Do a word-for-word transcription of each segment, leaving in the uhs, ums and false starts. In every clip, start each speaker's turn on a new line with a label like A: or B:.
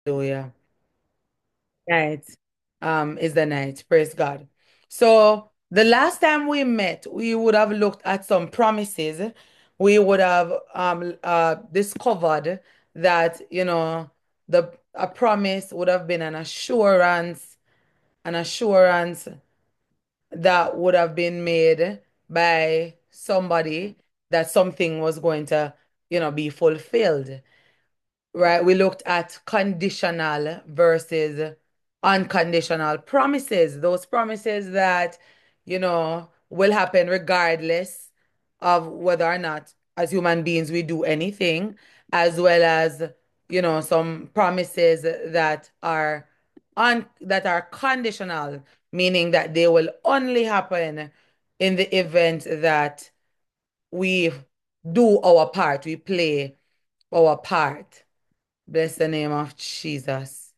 A: Hallelujah. Night um is the night. Praise God. So the last time we met, we would have looked at some promises. We would have um uh discovered that, you know, the a promise would have been an assurance, an assurance that would have been made by somebody that something was going to, you know, be fulfilled. Right? We looked at conditional versus unconditional promises. Those promises that, you know, will happen regardless of whether or not, as human beings, we do anything, as well as, you know, some promises that are on that are conditional, meaning that they will only happen in the event that we do our part, we play our part. Bless the name of Jesus.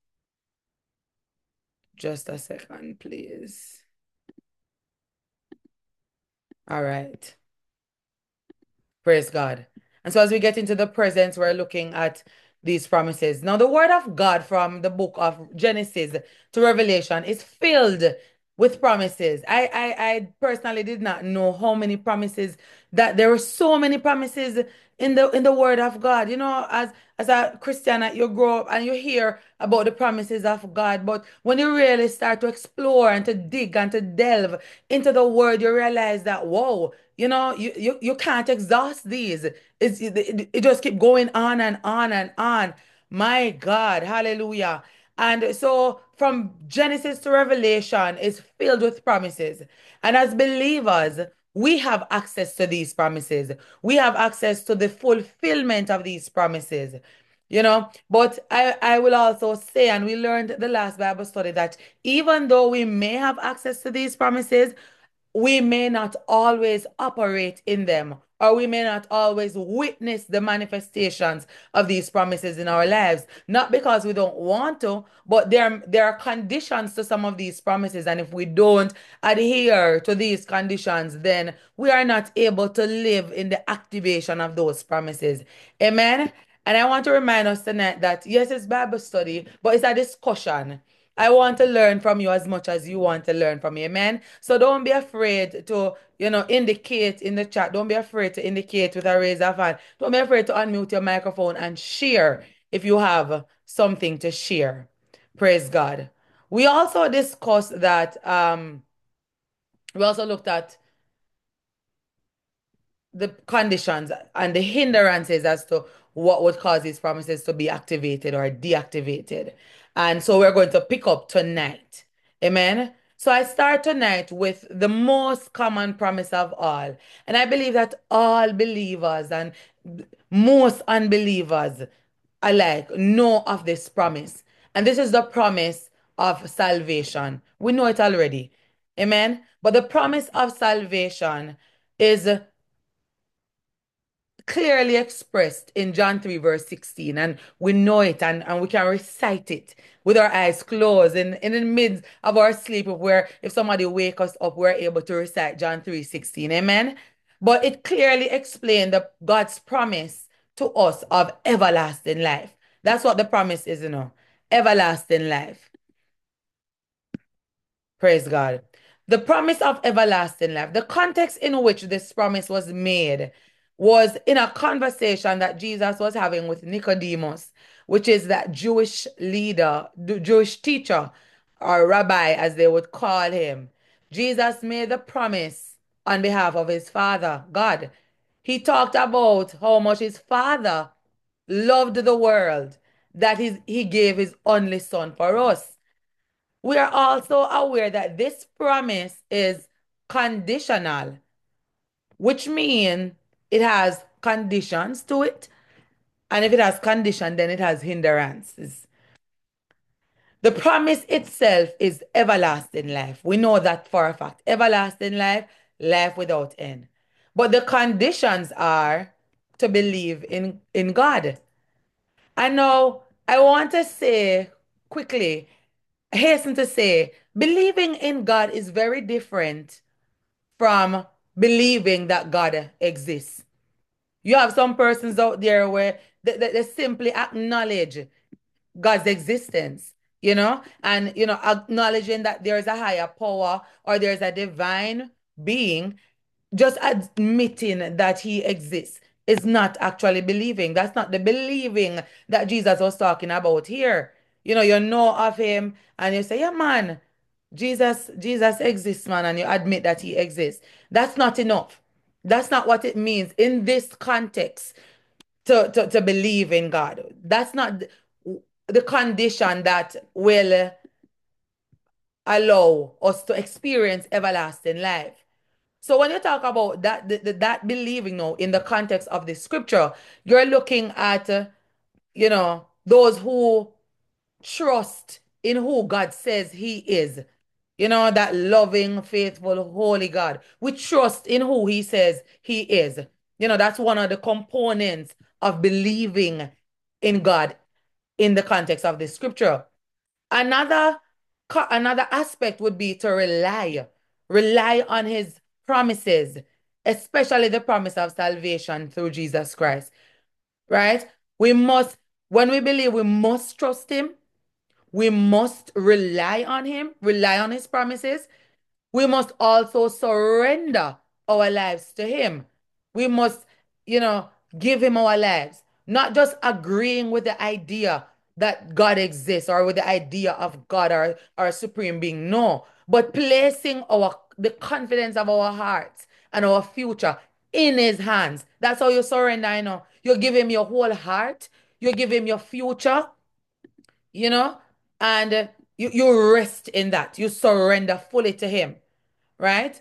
A: Just a second, please. All right. Praise God. And so, as we get into the presence, we're looking at these promises. Now, the word of God from the book of Genesis to Revelation is filled with promises. I, I, I personally did not know how many promises that there were so many promises in the in the word of God. You know, as as a Christian, you grow up and you hear about the promises of God, but when you really start to explore and to dig and to delve into the word, you realize that, whoa, you know, you, you, you can't exhaust these. It's, it, it just keep going on and on and on. My God, hallelujah. And so from Genesis to Revelation is filled with promises. And as believers, we have access to these promises. We have access to the fulfillment of these promises. You know, but I, I will also say, and we learned the last Bible study that even though we may have access to these promises, we may not always operate in them, or we may not always witness the manifestations of these promises in our lives. Not because we don't want to, but there, there are conditions to some of these promises. And if we don't adhere to these conditions, then we are not able to live in the activation of those promises. Amen. And I want to remind us tonight that yes, it's Bible study, but it's a discussion. I want to learn from you as much as you want to learn from me. Amen. So don't be afraid to, you know, indicate in the chat. Don't be afraid to indicate with a raise of hand. Don't be afraid to unmute your microphone and share if you have something to share. Praise God. We also discussed that um we also looked at the conditions and the hindrances as to what would cause these promises to be activated or deactivated. And so we're going to pick up tonight. Amen. So I start tonight with the most common promise of all. And I believe that all believers and most unbelievers alike know of this promise. And this is the promise of salvation. We know it already. Amen. But the promise of salvation is clearly expressed in John three, verse sixteen. And we know it and, and we can recite it with our eyes closed in, in the midst of our sleep. If we're if somebody wake us up, we're able to recite John three sixteen. Amen. But it clearly explained the God's promise to us of everlasting life. That's what the promise is, you know. Everlasting life. Praise God. The promise of everlasting life, the context in which this promise was made was in a conversation that Jesus was having with Nicodemus, which is that Jewish leader, the Jewish teacher, or rabbi, as they would call him. Jesus made the promise on behalf of his father, God. He talked about how much his father loved the world, that his, he gave his only son for us. We are also aware that this promise is conditional, which means it has conditions to it. And if it has condition, then it has hindrances. The promise itself is everlasting life. We know that for a fact. Everlasting life, life without end. But the conditions are to believe in, in God. And now I want to say quickly, hasten to say, believing in God is very different from believing that God exists. You have some persons out there where they, they, they simply acknowledge God's existence, you know, and, you know, acknowledging that there's a higher power or there's a divine being, just admitting that he exists is not actually believing. That's not the believing that Jesus was talking about here. You know, you know of him and you say, yeah, man, Jesus, Jesus exists, man, and you admit that he exists. That's not enough. That's not what it means in this context to, to, to believe in God. That's not the the condition that will allow us to experience everlasting life. So when you talk about that, the, the- that believing now in the context of the scripture, you're looking at, uh, you know, those who trust in who God says He is. You know, that loving, faithful, holy God. We trust in who He says He is. You know, that's one of the components of believing in God in the context of the scripture. Another co- another aspect would be to rely, rely on his promises, especially the promise of salvation through Jesus Christ, right? We must, when we believe, we must trust him. We must rely on him, rely on his promises. We must also surrender our lives to him. We must, you know, give him our lives, not just agreeing with the idea that God exists or with the idea of God or, or a supreme being. No, but placing our the confidence of our hearts and our future in his hands. That's how you surrender, you know. You give him your whole heart, you give him your future, you know, and uh, you, you rest in that. You surrender fully to him, right?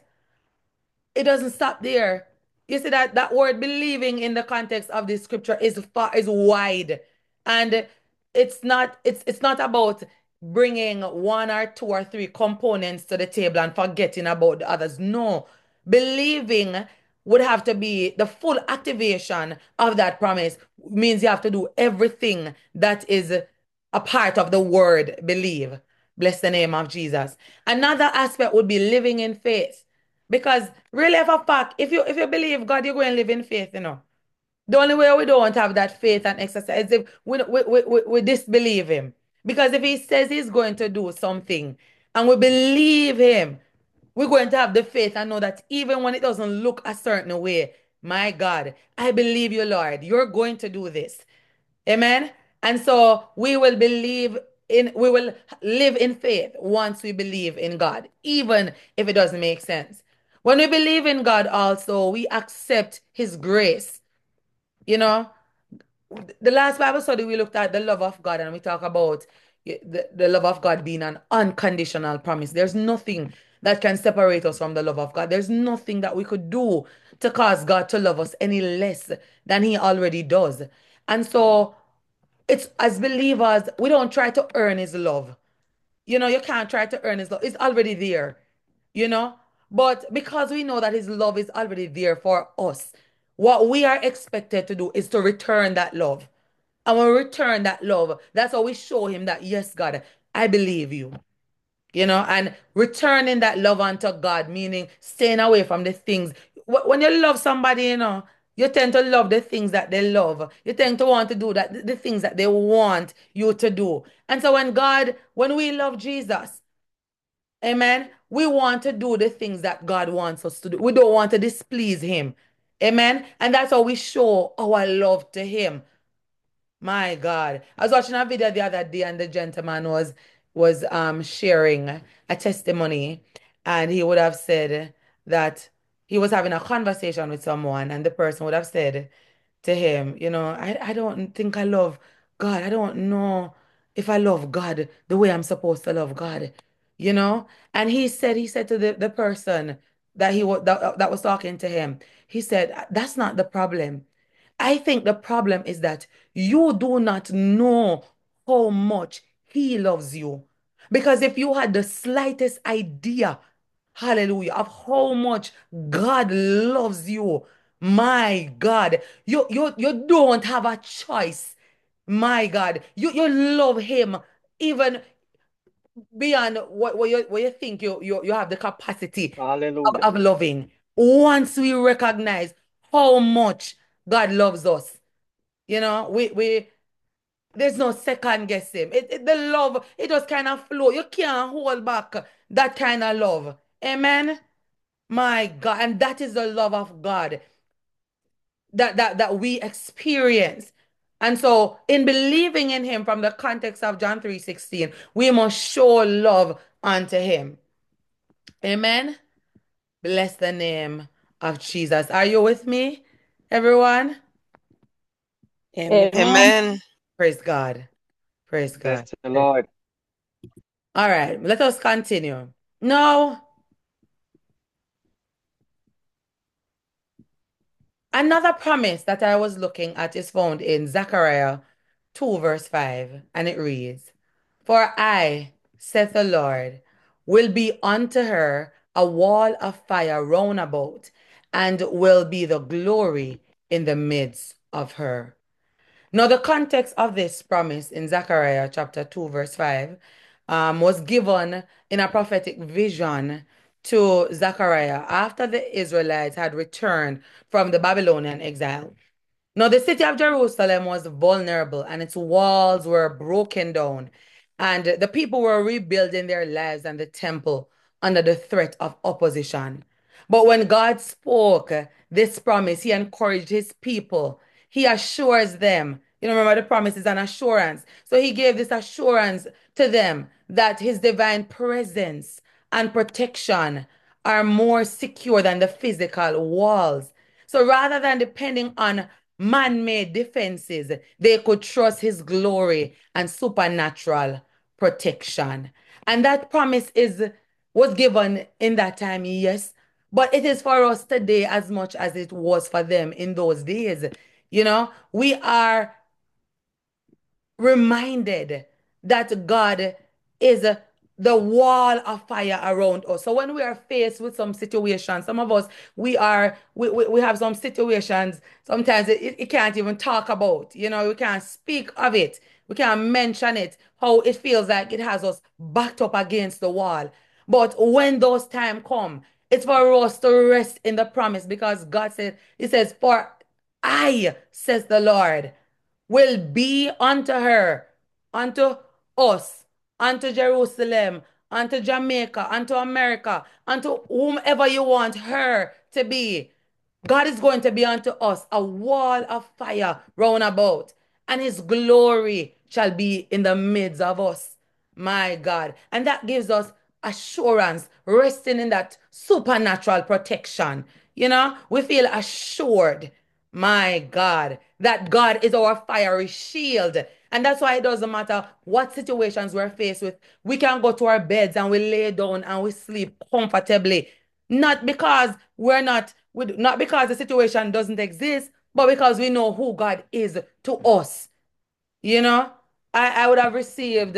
A: It doesn't stop there. You see that that word believing in the context of the scripture is far is wide, and it's not it's it's not about bringing one or two or three components to the table and forgetting about the others. No, believing would have to be the full activation of that promise. Means you have to do everything that is a part of the word believe. Bless the name of Jesus. Another aspect would be living in faith. Because really, for a fact, if you if you believe God, you're going to live in faith, you know. The only way we don't have that faith and exercise is if we, we, we, we, we disbelieve him. Because if he says he's going to do something and we believe him, we're going to have the faith and know that even when it doesn't look a certain way, my God, I believe you, Lord, you're going to do this. Amen. And so we will believe in, we will live in faith once we believe in God, even if it doesn't make sense. When we believe in God, also, we accept His grace. You know, the last Bible study we looked at the love of God and we talk about the, the love of God being an unconditional promise. There's nothing that can separate us from the love of God. There's nothing that we could do to cause God to love us any less than He already does. And so it's as believers, we don't try to earn his love. You know, you can't try to earn his love. It's already there, you know? But because we know that his love is already there for us, what we are expected to do is to return that love. And when we return that love, that's how we show him that, yes, God, I believe you you know, and returning that love unto God, meaning staying away from the things. When you love somebody, you know, you tend to love the things that they love. You tend to want to do that, the things that they want you to do. And so when God, when we love Jesus, amen, we want to do the things that God wants us to do. We don't want to displease him. Amen. And that's how we show our love to him. My God. I was watching a video the other day and the gentleman was was um sharing a testimony and he would have said that he was having a conversation with someone and the person would have said to him, you know, I, I don't think I love God. I don't know if I love God the way I'm supposed to love God, you know? And he said, he said to the, the person that he was that, that was talking to him, he said, that's not the problem. I think the problem is that you do not know how much he loves you. Because if you had the slightest idea, hallelujah, of how much God loves you, my God, you, you, you don't have a choice. My God, you, you love him even beyond what, what, you, what you think you, you, you have the capacity of,
B: Hallelujah.
A: of loving. Once we recognize how much God loves us, you know, we we there's no second guess him. It, it- the love, it just kind of flow. You can't hold back that kind of love. Amen. My God. And that is the love of God that that that we experience. And so in believing in him from the context of John three sixteen, we must show love unto him. Amen. Bless the name of Jesus. Are you with me, everyone?
B: Amen.
C: Amen.
D: Amen.
A: Praise God. Praise
B: Bless
A: God.
B: the Lord.
A: All right, let us continue. Now, another promise that I was looking at is found in Zechariah two, verse five, and it reads, For I, saith the Lord, will be unto her a wall of fire round about, and will be the glory in the midst of her. Now, the context of this promise in Zechariah chapter two, verse five, um, was given in a prophetic vision to Zechariah after the Israelites had returned from the Babylonian exile. Now, the city of Jerusalem was vulnerable and its walls were broken down, and the people were rebuilding their lives and the temple under the threat of opposition. But when God spoke this promise, He encouraged His people. He assures them. You know, remember the promise is an assurance. So He gave this assurance to them that His divine presence and protection are more secure than the physical walls. So rather than depending on man-made defenses, they could trust his glory and supernatural protection. And that promise is was given in that time, yes, but it is for us today as much as it was for them in those days. You know, we are reminded that God is the wall of fire around us. So when we are faced with some situations, some of us, we are, we, we, we have some situations, sometimes it, it can't even talk about, you know, we can't speak of it. We can't mention it, how it feels like it has us backed up against the wall. But when those time come, it's for us to rest in the promise because God said, He says, For I, says the Lord, will be unto her, unto us, unto Jerusalem, unto Jamaica, unto America, unto whomever you want her to be. God is going to be unto us a wall of fire round about, and his glory shall be in the midst of us. My God. And that gives us assurance, resting in that supernatural protection. You know, we feel assured, my God, that God is our fiery shield. And that's why it doesn't matter what situations we're faced with. We can go to our beds and we lay down and we sleep comfortably. Not because we're not, we, not because the situation doesn't exist, but because we know who God is to us. You know, I, I would have received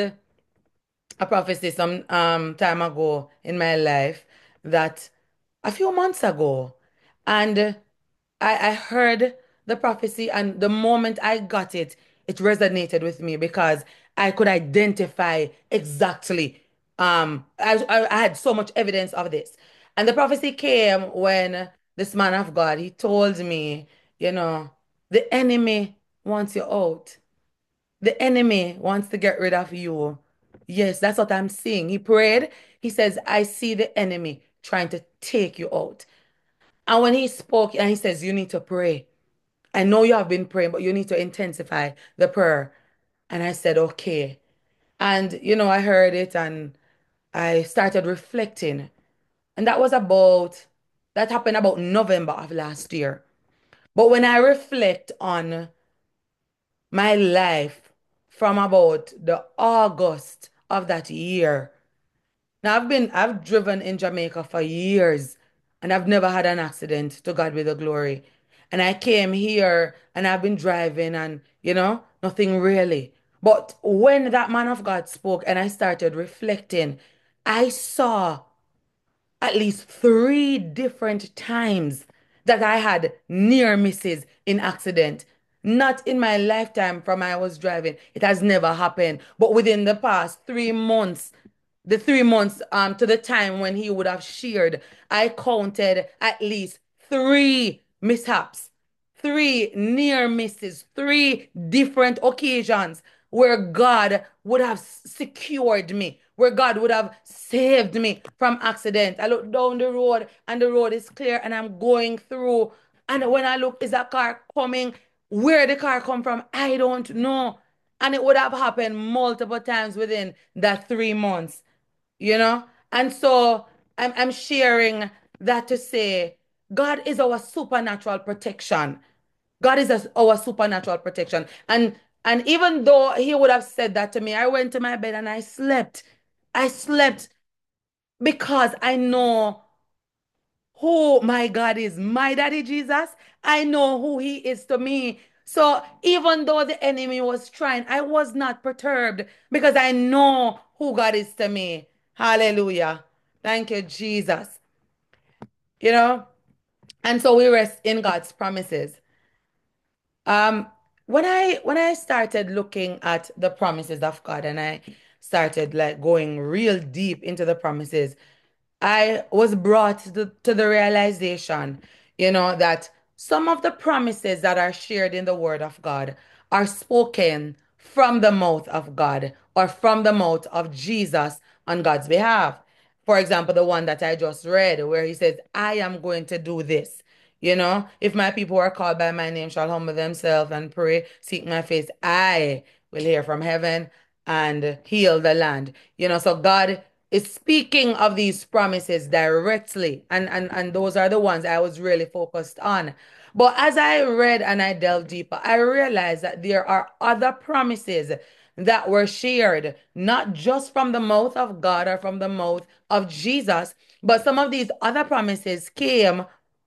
A: a prophecy some um time ago in my life that a few months ago. And uh, I, I heard the prophecy, and the moment I got it, it resonated with me because I could identify exactly. Um, I, I, I had so much evidence of this. And the prophecy came when this man of God, he told me, you know, the enemy wants you out. The enemy wants to get rid of you. Yes, that's what I'm seeing. He prayed. He says, I see the enemy trying to take you out. And when he spoke, and he says, You need to pray. I know you have been praying, but you need to intensify the prayer. And I said, Okay. And, you know, I heard it and I started reflecting. And that was about, that happened about November of last year. But when I reflect on my life from about the August of that year. Now I've been I've driven in Jamaica for years and I've never had an accident, to God be the glory. And I came here and I've been driving and you know, nothing really. But when that man of God spoke and I started reflecting, I saw at least three different times that I had near misses in accident. Not in my lifetime from I was driving. It has never happened. But within the past three months, the three months um to the time when he would have sheared, I counted at least three mishaps, three near misses, three different occasions. where God would have secured me, where God would have saved me from accident. I look down the road and the road is clear and I'm going through. And when I look, is a car coming? Where the car come from, I don't know. And it would have happened multiple times within that three months, you know? And so I'm, I'm sharing that to say God is our supernatural protection. God is a- our supernatural protection. And and even though he would have said that to me, I went to my bed and I slept. I slept because I know who my God is. My daddy Jesus, I know who he is to me. So even though the enemy was trying, I was not perturbed because I know who God is to me. Hallelujah. Thank you, Jesus. You know, and so we rest in God's promises. Um, when I when I started looking at the promises of God and I started like going real deep into the promises, I was brought to the, to the realization, you know, that some of the promises that are shared in the Word of God are spoken from the mouth of God or from the mouth of Jesus on God's behalf. For example, the one that I just read, where he says, I am going to do this. You know, if my people who are called by my name shall humble themselves and pray, seek my face, I will hear from heaven and heal the land. You know, so God is speaking of these promises directly, and and and those are the ones I was really focused on. But as I read and I delved deeper, I realized that there are other promises that were shared, not just from the mouth of God or from the mouth of Jesus, but some of these other promises came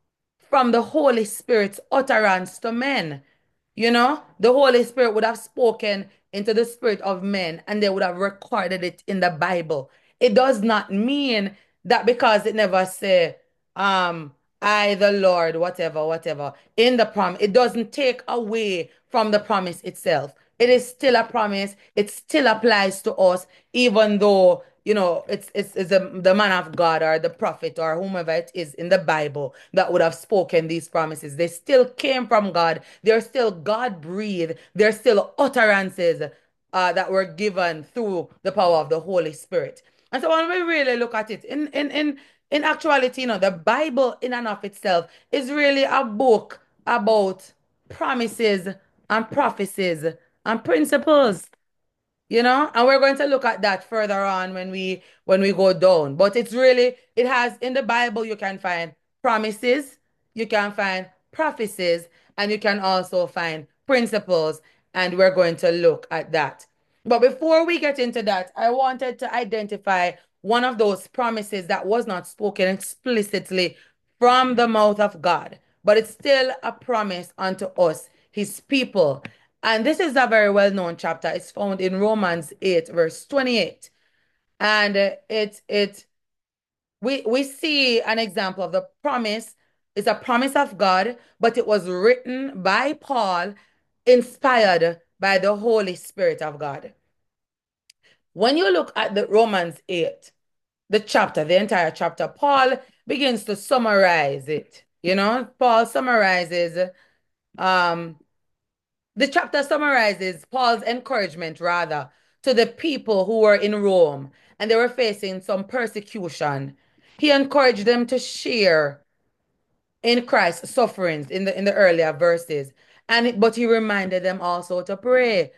A: from the Holy Spirit's utterance to men. You know, the Holy Spirit would have spoken into the spirit of men and they would have recorded it in the Bible. It does not mean that because it never say, um, I, the Lord, whatever, whatever, in the promise, it doesn't take away from the promise itself. It is still a promise. It still applies to us, even though, you know, it's it's, it's the, the man of God or the prophet or whomever it is in the Bible that would have spoken these promises. They still came from God. They're still God breathed. They're still utterances uh, that were given through the power of the Holy Spirit. And so when we really look at it, in in in in actuality, you know, the Bible in and of itself is really a book about promises and prophecies and principles, you know, and we're going to look at that further on when we when we go down. But it's really, it has in the Bible, you can find promises, you can find prophecies, and you can also find principles, and we're going to look at that. But before we get into that, I wanted to identify one of those promises that was not spoken explicitly from the mouth of God, but it's still a promise unto us, his people. And this is a very well known chapter. It's found in Romans eight, verse twenty-eight. And uh, it, it, we, we see an example of the promise. It's a promise of God, but it was written by Paul, inspired by the Holy Spirit of God. When you look at the Romans eight, the chapter, the entire chapter, Paul begins to summarize it. You know, Paul summarizes, um, the chapter summarizes Paul's encouragement, rather, to the people who were in Rome and they were facing some persecution. He encouraged them to share in Christ's sufferings in the in the earlier verses. And but he reminded them also to pray.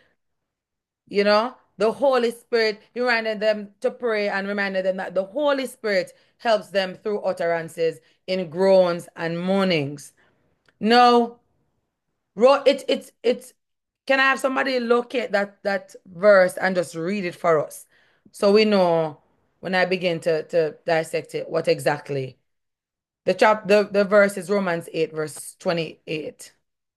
A: You know, the Holy Spirit, he reminded them to pray and reminded them that the Holy Spirit helps them through utterances in groans and moanings. No, ro- it it's it's can I have somebody locate that that verse and just read it for us so we know when I begin to to dissect it what exactly the chap the, the verse is Romans eight verse twenty-eight.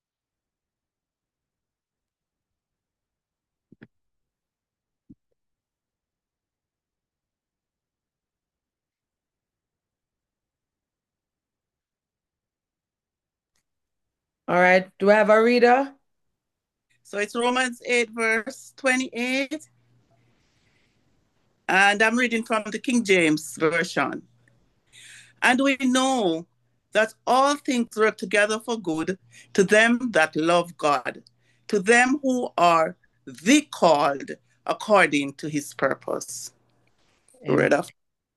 A: All right, do I have a reader?
B: So it's Romans eight, verse twenty-eight. And I'm reading from the King James Version. And we know that all things work together for good to them that love God, to them who are the called according to his purpose.
A: Amen.
B: Word of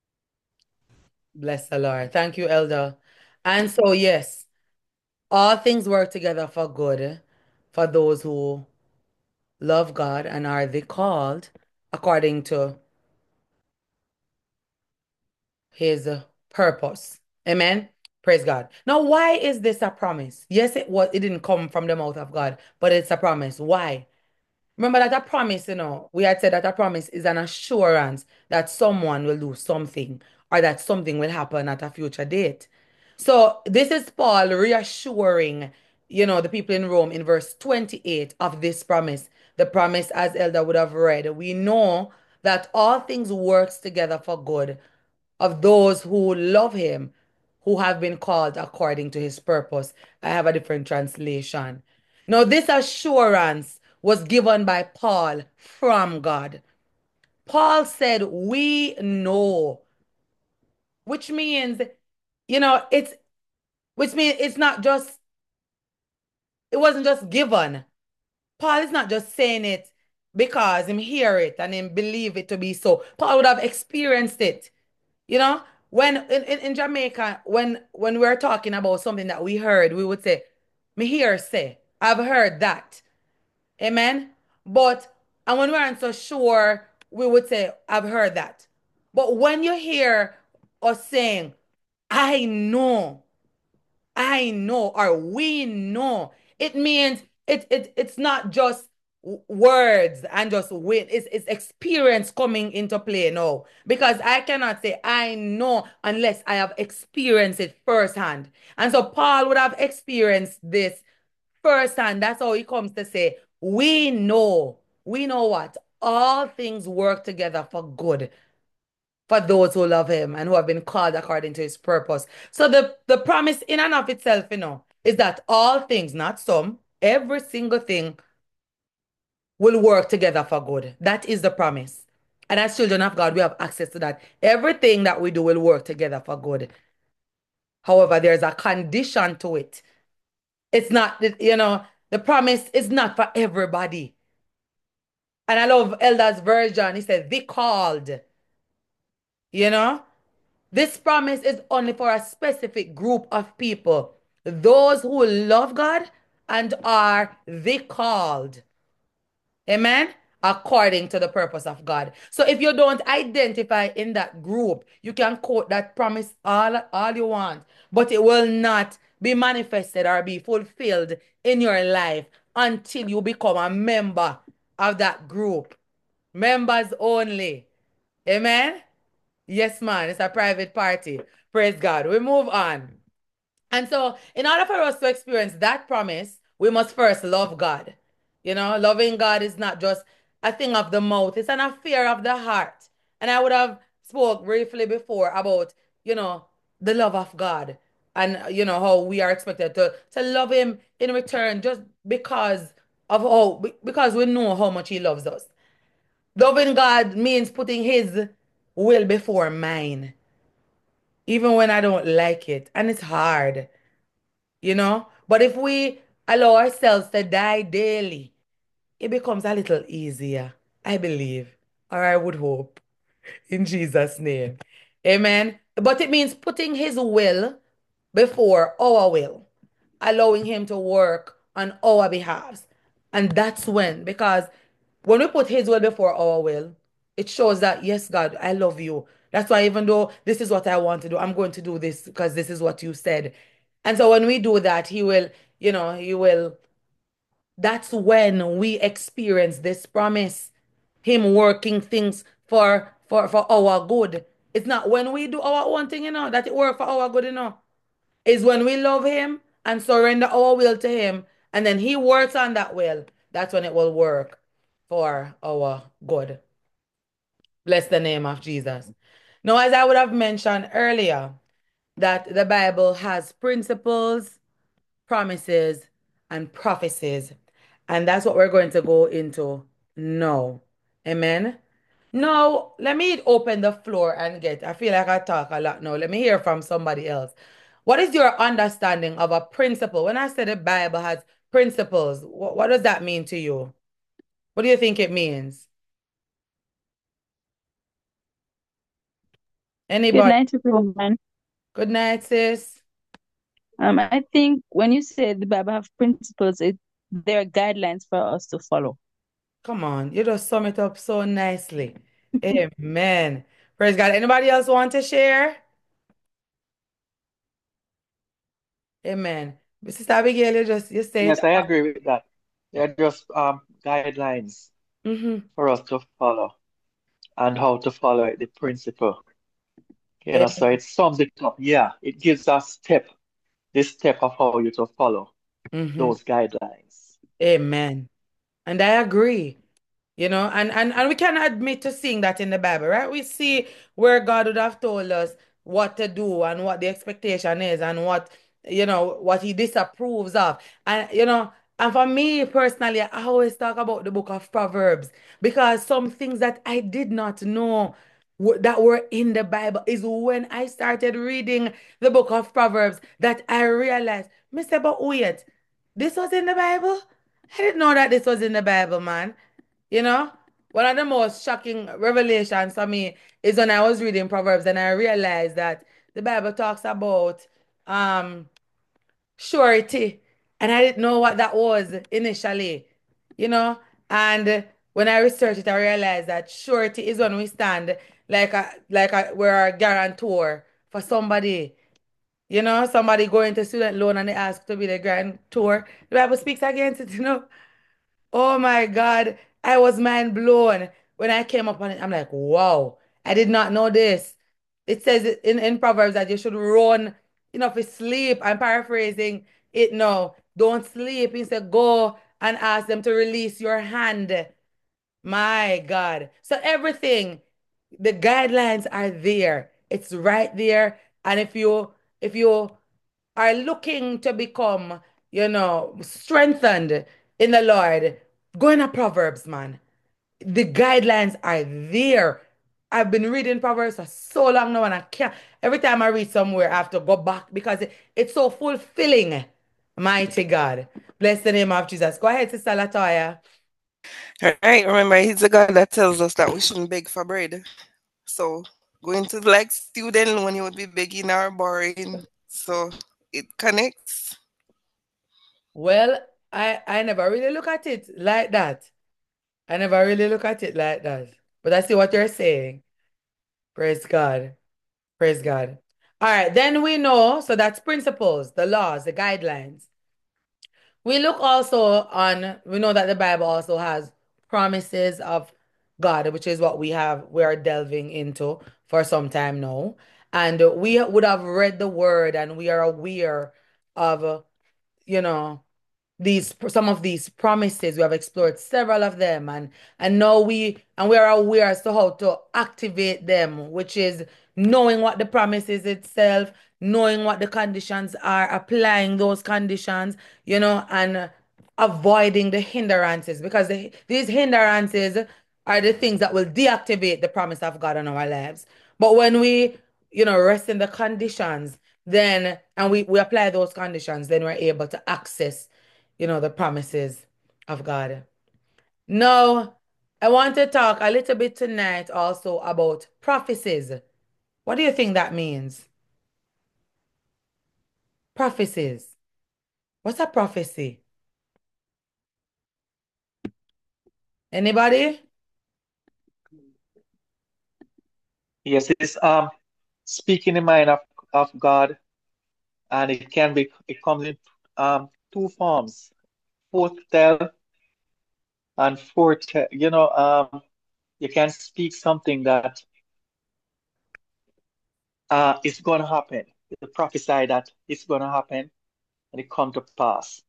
A: Bless the Lord. Thank you, Elder. And so, yes, all things work together for good for those who love God and are the called according to his purpose. Amen. Praise God. Now, why is this a promise? Yes, it was, it didn't come from the mouth of God, but it's a promise. Why? Remember that a promise, you know, we had said that a promise is an assurance that someone will do something or that something will happen at a future date. So this is Paul reassuring, you know, the people in Rome in verse twenty-eight of this promise. The promise, as Elder would have read, we know that all things works together for good of those who love him, who have been called according to his purpose. I have a different translation. Now, this assurance was given by Paul from God. Paul said, we know, which means, you know, it's, which means it's not just, it wasn't just given. Paul is not just saying it because him hear it and him believe it to be so. Paul would have experienced it. You know, when in, in, in Jamaica, when when we're talking about something that we heard, we would say, me hear say, I've heard that. Amen. But and when we aren't so sure, we would say, I've heard that. But when you hear us saying, I know, I know, or we know. It means it, it it's not just words and just win. It's, it's experience coming into play now. Because I cannot say I know unless I have experienced it firsthand. And so Paul would have experienced this firsthand. That's how he comes to say, we know. We know what? All things work together for good for those who love him and who have been called according to his purpose. So the, the promise in and of itself, you know, is that all things, not some, every single thing will work together for good. That is the promise. And as children of God, we have access to that. Everything that we do will work together for good. However, there's a condition to it. It's not, you know, the promise is not for everybody. And I love Elder's version. He said, the called, you know? This promise is only for a specific group of people, those who love God and are the called. Amen. According to the purpose of God. So if you don't identify in that group, you can quote that promise all, all you want, but it will not be manifested or be fulfilled in your life until you become a member of that group. Members only. Amen. Yes, man, it's a private party. Praise God. We move on. And so, in order for us to experience that promise, we must first love God. You know, loving God is not just a thing of the mouth, it's an affair of the heart. And I would have spoke briefly before about, you know, the love of God and, you know, how we are expected to, to love him in return just because of how, because we know how much he loves us. Loving God means putting his will before mine, even when I don't like it. And it's hard, you know? But if we allow ourselves to die daily, it becomes a little easier, I believe, or I would hope, in Jesus' name. Amen. But it means putting his will before our will, allowing him to work on our behalves. And that's when, because when we put his will before our will, it shows that, yes, God, I love you. That's why even though this is what I want to do, I'm going to do this because this is what you said. And so when we do that, he will, you know, he will, that's when we experience this promise, him working things for for for our good. It's not when we do our own thing, you know, that it work for our good, you know. It's when we love him and surrender our will to him, and then he works on that will. That's when it will work for our good. Bless the name of Jesus. Now, as I would have mentioned earlier, that the Bible has principles, promises, and prophecies. And that's what we're going to go into now. Amen. Now, let me open the floor and get, I feel like I talk a lot now. Let me hear from somebody else. What is your understanding of a principle? When I say the Bible has principles, what, what does that mean to you? What do you think it means?
C: Good
A: Anybody?
C: night, everyone.
A: Good night, sis.
C: Um, I think when you say the Bible have principles, it there are guidelines for us to follow.
A: Come on, you just sum it up so nicely. Amen. Praise God. Anybody else want to share? Amen. Sister Abigail, you just you say it.
D: Yes, I agree with that. They're just um, guidelines
A: Mm-hmm.
D: for us to follow and how to follow it, the principle. You know, so
A: Amen.
D: it sums it up. Yeah, it gives us step, this step of how you to follow
A: Mm-hmm.
D: those guidelines.
A: Amen. And I agree. You know, and, and and we can admit to seeing that in the Bible, right? We see where God would have told us what to do and what the expectation is and what, you know, what he disapproves of. And, you know, and for me personally, I always talk about the book of Proverbs because some things that I did not know w- that were in the Bible is when I started reading the book of Proverbs that I realized, Mister But wait, this was in the Bible? I didn't know that this was in the Bible, man. You know, one of the most shocking revelations for me is when I was reading Proverbs and I realized that the Bible talks about um surety. And I didn't know what that was initially, you know. And when I researched it, I realized that surety is when we stand like a like a we're a guarantor for somebody. You know, somebody going to student loan and they ask to be the guarantor. The Bible speaks against it, you know. Oh my God. I was mind blown when I came up on it. I'm like, wow, I did not know this. It says it in, in Proverbs that you should run, you know, if you sleep. I'm paraphrasing it now. Don't sleep. He said, go and ask them to release your hand. My God. So everything, the guidelines are there. It's right there. And if you if you are looking to become, you know, strengthened in the Lord, go into Proverbs, man. The guidelines are there. I've been reading Proverbs for so long now, and I can't. Every time I read somewhere, I have to go back because it, it's so fulfilling. Mighty God. Bless the name of Jesus. Go ahead, Sister Latoya.
E: All right, remember, he's the God that tells us that we shouldn't beg for bread. So going to like student loan, you would be begging or borrowing. So it connects.
A: Well, I, I never really look at it like that. I never really look at it like that. But I see what you're saying. Praise God. Praise God. All right, then we know, so that's principles, the laws, the guidelines. We look also on, we know that the Bible also has promises of God, which is what we have, we are delving into for some time now. And we would have read the word and we are aware of, you know, these some of these promises. We have explored several of them, and and now we and we are aware as to how to activate them, which is knowing what the promise is itself, knowing what the conditions are, applying those conditions, you know, and avoiding the hindrances because the, these hindrances are the things that will deactivate the promise of God on our lives. But when we, you know, rest in the conditions, then and we, we apply those conditions, then we're able to access, you know, the promises of God. Now, I want to talk a little bit tonight also about prophecies. What do you think that means? Prophecies. What's a prophecy? Anybody?
D: Yes, it's um speaking the mind of, of God, and it can be it comes in um two forms, foretell and foretell. You know, um you can speak something that uh is gonna happen. You prophesy that it's gonna happen and it come to pass.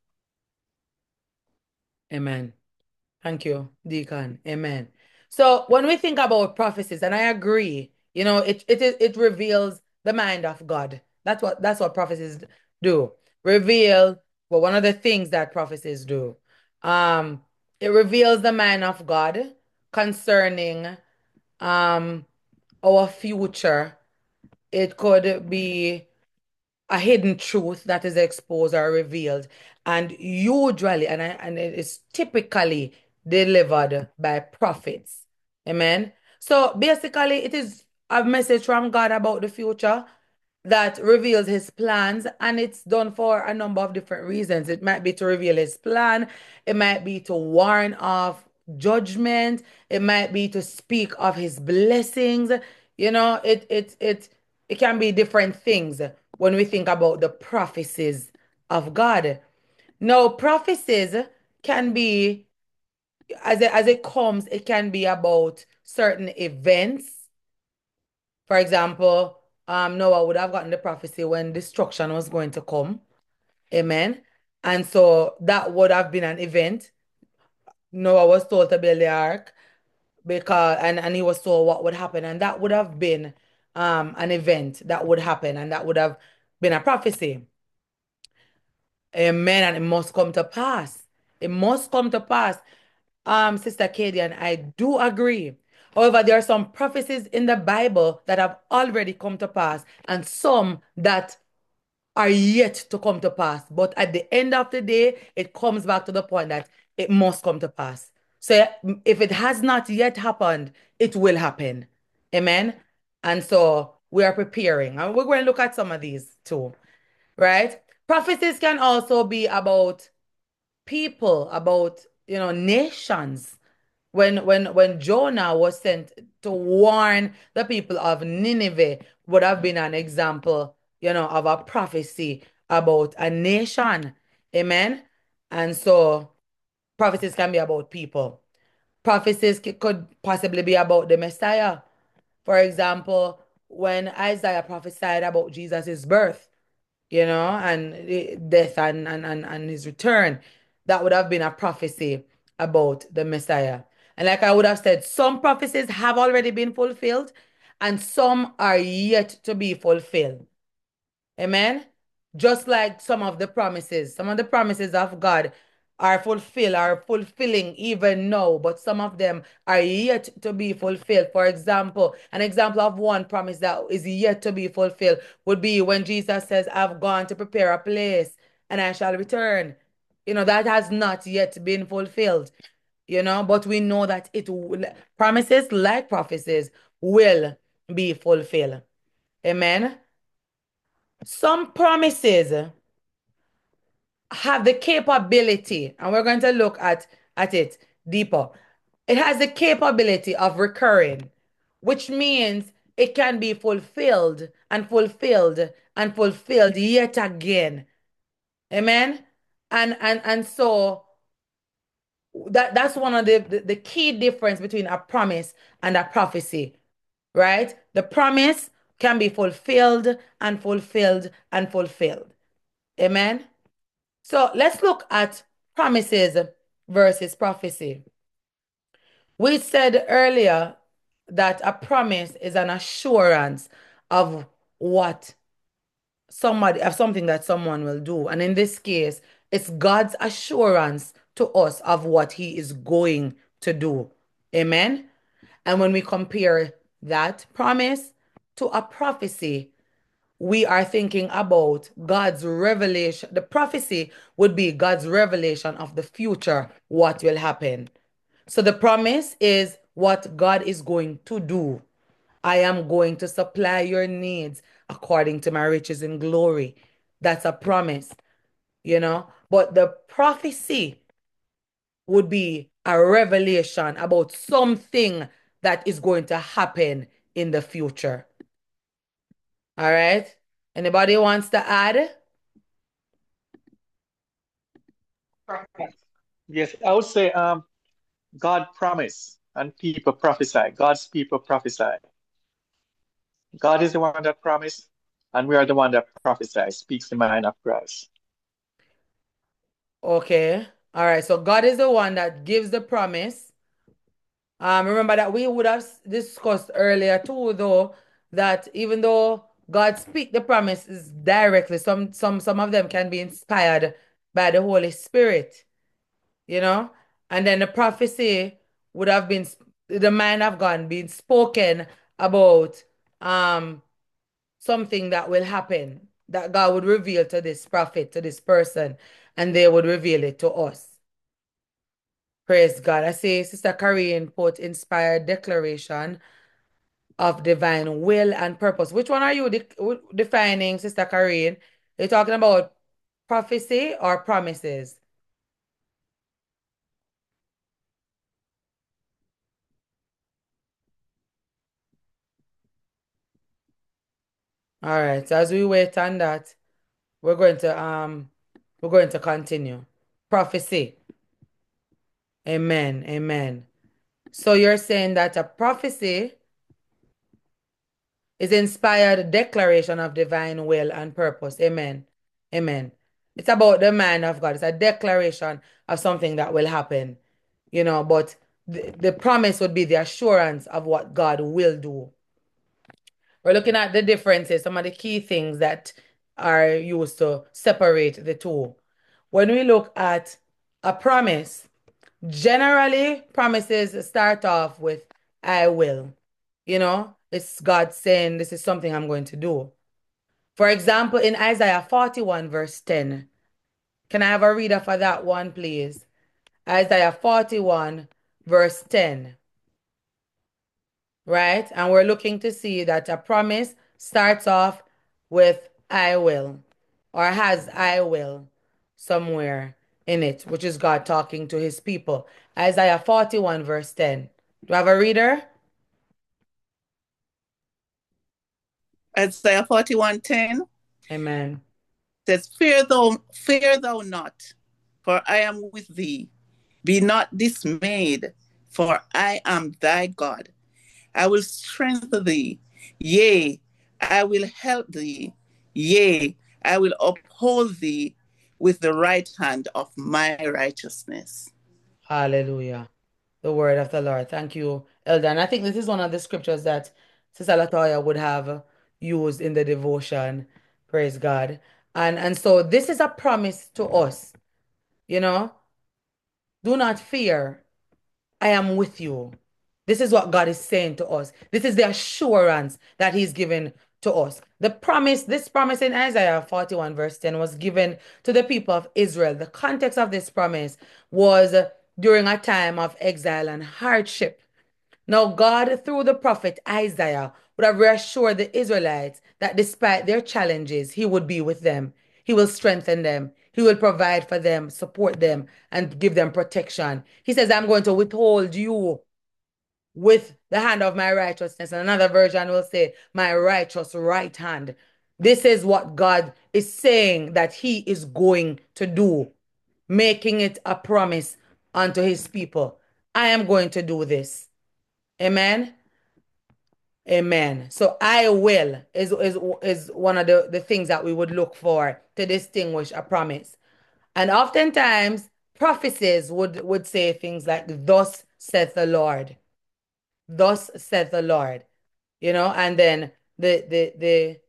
A: Amen. Thank you, Deacon. Amen. So when we think about prophecies, and I agree, you know, it it it it reveals the mind of God. That's what that's what prophecies do. Reveal, well, one of the things that prophecies do. Um, it reveals the mind of God concerning um our future. It could be a hidden truth that is exposed or revealed, and usually, and I, and it is typically delivered by prophets. Amen. So basically, it is a message from God about the future that reveals his plans, and it's done for a number of different reasons. It might be to reveal his plan, it might be to warn of judgment, it might be to speak of his blessings. You know, it it it it can be different things when we think about the prophecies of God. Now, prophecies can be, as it, as it comes, it can be about certain events. For example, um, Noah would have gotten the prophecy when destruction was going to come. Amen. And so that would have been an event. Noah was told to build the ark because and, and he was told what would happen. And that would have been um an event that would happen, and that would have been a prophecy. Amen. And it must come to pass. It must come to pass. Um, Sister Katie, and I do agree. However, there are some prophecies in the Bible that have already come to pass, and some that are yet to come to pass. But at the end of the day, it comes back to the point that it must come to pass. So if it has not yet happened, it will happen. Amen. And so we are preparing. And we're going to look at some of these too, right? Prophecies can also be about people, about, you know, nations. When when when Jonah was sent to warn the people of Nineveh, would have been an example, you know, of a prophecy about a nation. Amen. And so prophecies can be about people. Prophecies c- could possibly be about the Messiah. For example, when Isaiah prophesied about Jesus' birth, you know, and eh, death and, and, and, and his return. That would have been a prophecy about the Messiah. And like I would have said, some prophecies have already been fulfilled and some are yet to be fulfilled. Amen. Just like some of the promises, some of the promises of God are fulfilled, are fulfilling even now, but some of them are yet to be fulfilled. For example, an example of one promise that is yet to be fulfilled would be when Jesus says, I've gone to prepare a place and I shall return. You know, that has not yet been fulfilled, you know, but we know that it will, promises like prophecies will be fulfilled. Amen. Some promises have the capability, and we're going to look at, at it deeper. It has the capability of recurring, which means it can be fulfilled and fulfilled and fulfilled yet again. Amen. And and and so that that's one of the, the, the key difference between a promise and a prophecy, right? The promise can be fulfilled and fulfilled and fulfilled. Amen. So let's look at promises versus prophecy. We said earlier that a promise is an assurance of what somebody, of something that someone will do. And in this case, it's God's assurance to us of what he is going to do. Amen. And when we compare that promise to a prophecy, we are thinking about God's revelation. The prophecy would be God's revelation of the future, what will happen. So the promise is what God is going to do. I am going to supply your needs according to my riches in glory. That's a promise, you know. But the prophecy would be a revelation about something that is going to happen in the future. All right. Anybody wants to add?
D: Yes, I would say um, God promise and people prophesy. God's people prophesy. God is the one that promised, and we are the one that prophesy, speaks the mind of Christ.
A: Okay. All right. So God is the one that gives the promise. Um, remember that we would have s- discussed earlier too, though, that even though God speak the promises directly, some some some of them can be inspired by the Holy Spirit, you know, and then the prophecy would have been sp- the mind of God being spoken about um something that will happen that God would reveal to this prophet, to this person, and they would reveal it to us. Praise God. I see Sister Corinne put inspired declaration of divine will and purpose. Which one are you de defining, Sister Corinne? Are you talking about prophecy or promises? All right. So as we wait on that, we're going to um we're going to continue. Prophecy. Amen. Amen. So you're saying that a prophecy is inspired declaration of divine will and purpose. Amen. Amen. It's about the mind of God. It's a declaration of something that will happen, you know, but the, the promise would be the assurance of what God will do. We're looking at the differences, some of the key things that are used to separate the two. When we look at a promise, generally promises start off with I will. You know, it's God saying this is something I'm going to do. For example, in Isaiah forty-one, verse ten. Can I have a reader for that one, please? Isaiah forty-one, verse ten. Right? And we're looking to see that a promise starts off with I will or has I will somewhere in it, which is God talking to his people. Isaiah forty-one, verse ten. Do I have a reader?
B: Isaiah forty-one ten
A: Amen.
B: says, Fear thou, fear thou not, for I am with thee. Be not dismayed, for I am thy God. I will strengthen thee. Yea, I will help thee. Yea, I will uphold thee with the right hand of my righteousness.
A: Hallelujah. The word of the Lord. Thank you, Elder. And I think this is one of the scriptures that Sister Latoya would have used in the devotion. Praise God. And and so this is a promise to us, you know. Do not fear. I am with you. This is what God is saying to us. This is the assurance that he's given to us. The promise, this promise in Isaiah forty-one, verse ten, was given to the people of Israel. The context of this promise was during a time of exile and hardship. Now, God, through the prophet Isaiah, would have reassured the Israelites that despite their challenges, he would be with them. He will strengthen them. He will provide for them, support them, and give them protection. He says, I'm going to withhold you with the hand of my righteousness. And another version will say, my righteous right hand. This is what God is saying that he is going to do, making it a promise unto his people. I am going to do this. Amen. Amen. So I will is, is, is one of the, the things that we would look for to distinguish a promise. And oftentimes prophecies would, would say things like, thus saith the Lord. Thus saith the Lord. You know, and then the the the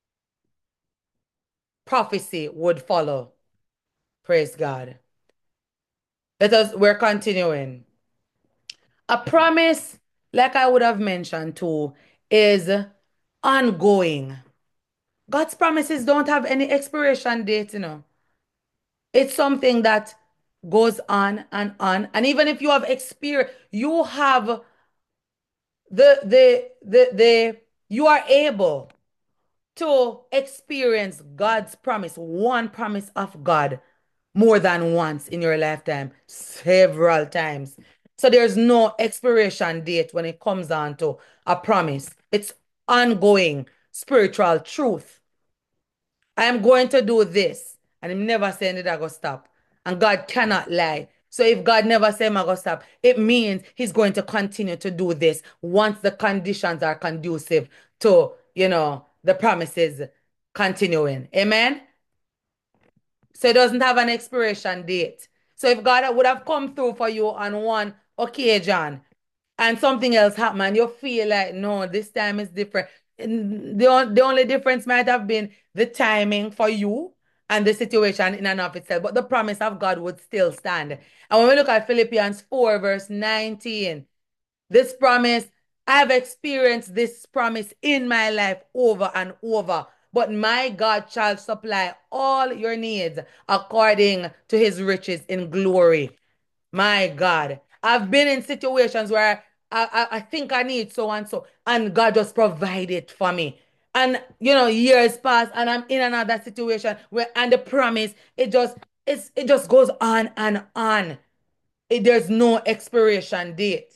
A: prophecy would follow. Praise God. Let us, we're continuing. A promise, like I would have mentioned too, is ongoing. God's promises don't have any expiration date, you know. It's something that goes on and on. And even if you have experience, you have the the the the you are able to experience God's promise, one promise of God, more than once in your lifetime, several times. So there's no expiration date when it comes down to a promise. It's ongoing spiritual truth. I am going to do this. And I'm never saying that I go stop. And God cannot lie. So if God never say I'm going to stop, it means he's going to continue to do this once the conditions are conducive to, you know, the promises continuing. Amen? So it doesn't have an expiration date. So if God would have come through for you on one occasion and something else happened and you feel like, no, this time is different. The, the only difference might have been the timing for you and the situation in and of itself, but the promise of God would still stand. And when we look at Philippians four, verse nineteen, this promise, I've experienced this promise in my life over and over. But my God shall supply all your needs according to his riches in glory. My God. I've been in situations where I, I, I think I need so and so, and God just provide it for me. And you know, years pass, and I'm in another situation where, and the promise, it just it's it just goes on and on. It, there's no expiration date.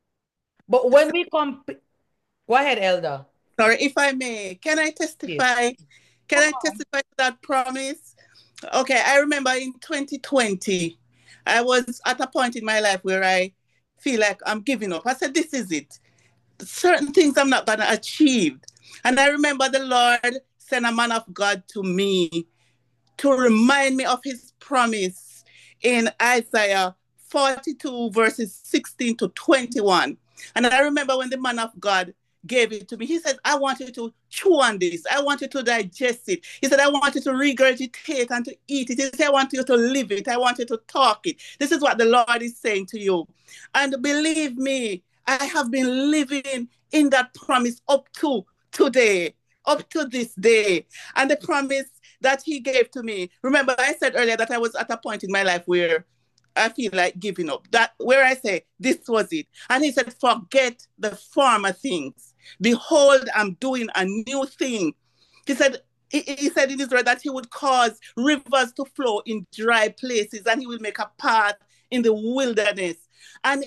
A: But when we come, go ahead, Elder.
B: Sorry, if I may, can I
A: Yes.
B: testify? Can I testify to that promise? Okay, I remember in twenty twenty, I was at a point in my life where I feel like I'm giving up. I said, this is it. Certain things I'm not going to achieve. And I remember the Lord sent a man of God to me to remind me of his promise in Isaiah forty-two, verses sixteen to twenty-one. And I remember when the man of God gave it to me, he said, I want you to chew on this. I want you to digest it. He said, I want you to regurgitate and to eat it. He said, I want you to live it. I want you to talk it. This is what the Lord is saying to you. And believe me, I have been living in that promise up to today, up to this day. And the promise that he gave to me. Remember, I said earlier that I was at a point in my life where I feel like giving up. That where I say this was it. And he said, forget the former things. Behold, I'm doing a new thing. He said, he, he said in his word that he would cause rivers to flow in dry places and he will make a path in the wilderness. And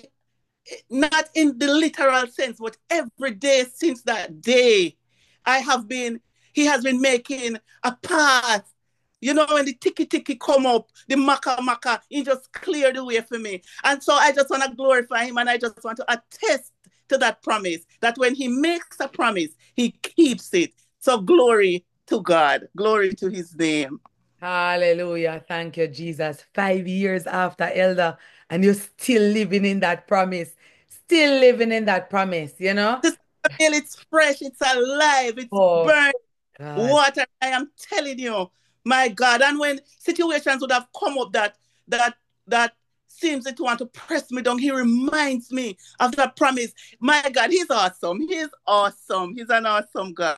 B: not in the literal sense, but every day since that day, I have been, he has been making a path. You know, when the ticky ticky come up, the maka maka, he just cleared the way for me. And so I just want to glorify him and I just want to attest to that promise that when he makes a promise, he keeps it. So glory to God, glory to his name.
A: Hallelujah. Thank you, Jesus. Five years after, Elder, and you're still living in that promise. Still living in that promise, you know?
B: It's fresh, it's alive, it's
A: Oh,
B: burning
A: God.
B: water. I am telling you, my God. And when situations would have come up that that that seems to want to press me down, he reminds me of that promise. My God, he's awesome. He's awesome. He's an awesome God.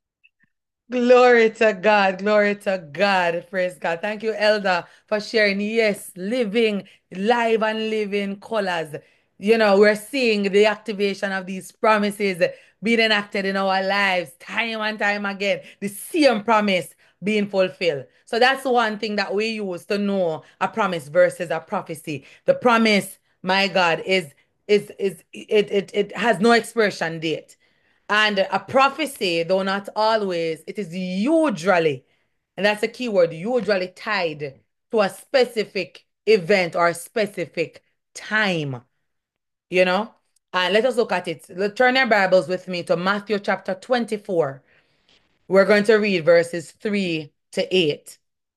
A: Glory to God. Glory to God. Praise God. Thank you, Elder, for sharing. Yes, living, live and living colors. You know, we're seeing the activation of these promises being enacted in our lives time and time again. The same promise being fulfilled. So that's one thing that we use to know a promise versus a prophecy. The promise, my God, is is is it it, it has no expiration date. And a prophecy, though not always, it is usually, and that's a key word, usually tied to a specific event or a specific time, you know? And let us look at it. Let's turn our Bibles with me to Matthew chapter twenty-four. We're going to read verses three to eight.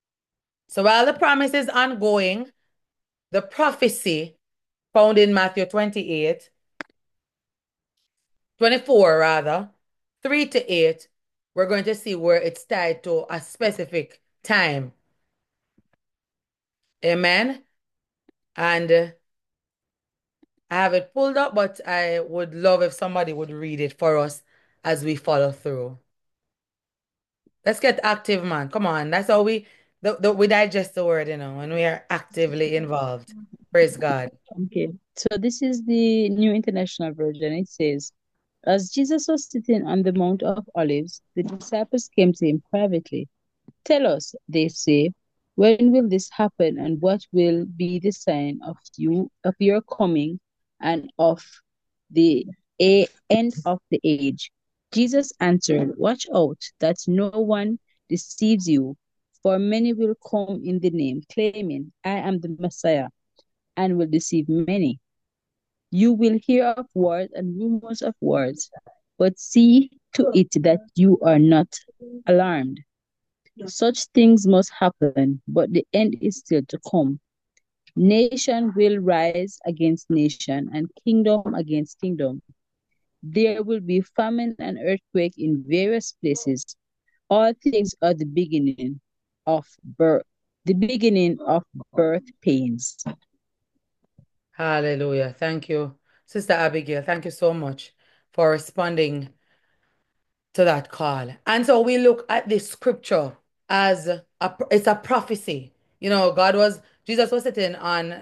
A: So while the promise is ongoing, the prophecy found in Matthew twenty-eight, twenty-four rather, three to eight, we're going to see where it's tied to a specific time. Amen. And uh, I have it pulled up, but I would love if somebody would read it for us as we follow through. Let's get active, man. Come on. That's how we the, the, we digest the word, you know, when we are actively involved. Praise God.
C: Okay, so this is the New International Version. It says, as Jesus was sitting on the Mount of Olives, the disciples came to him privately. Tell us, they say, when will this happen, and what will be the sign of you of your coming and of the a- end of the age? Jesus answered, watch out that no one deceives you, for many will come in the name, claiming, I am the Messiah, and will deceive many. You will hear of wars and rumors of wars, but see to it that you are not alarmed. Such things must happen, but the end is still to come. Nation will rise against nation, and kingdom against kingdom. There will be famine and earthquake in various places. All things are the beginning of birth, the beginning of birth pains.
A: Hallelujah. Thank you, Sister Abigail. Thank you so much for responding to that call. And so we look at this scripture as a, it's a prophecy. You know, God was, Jesus was sitting on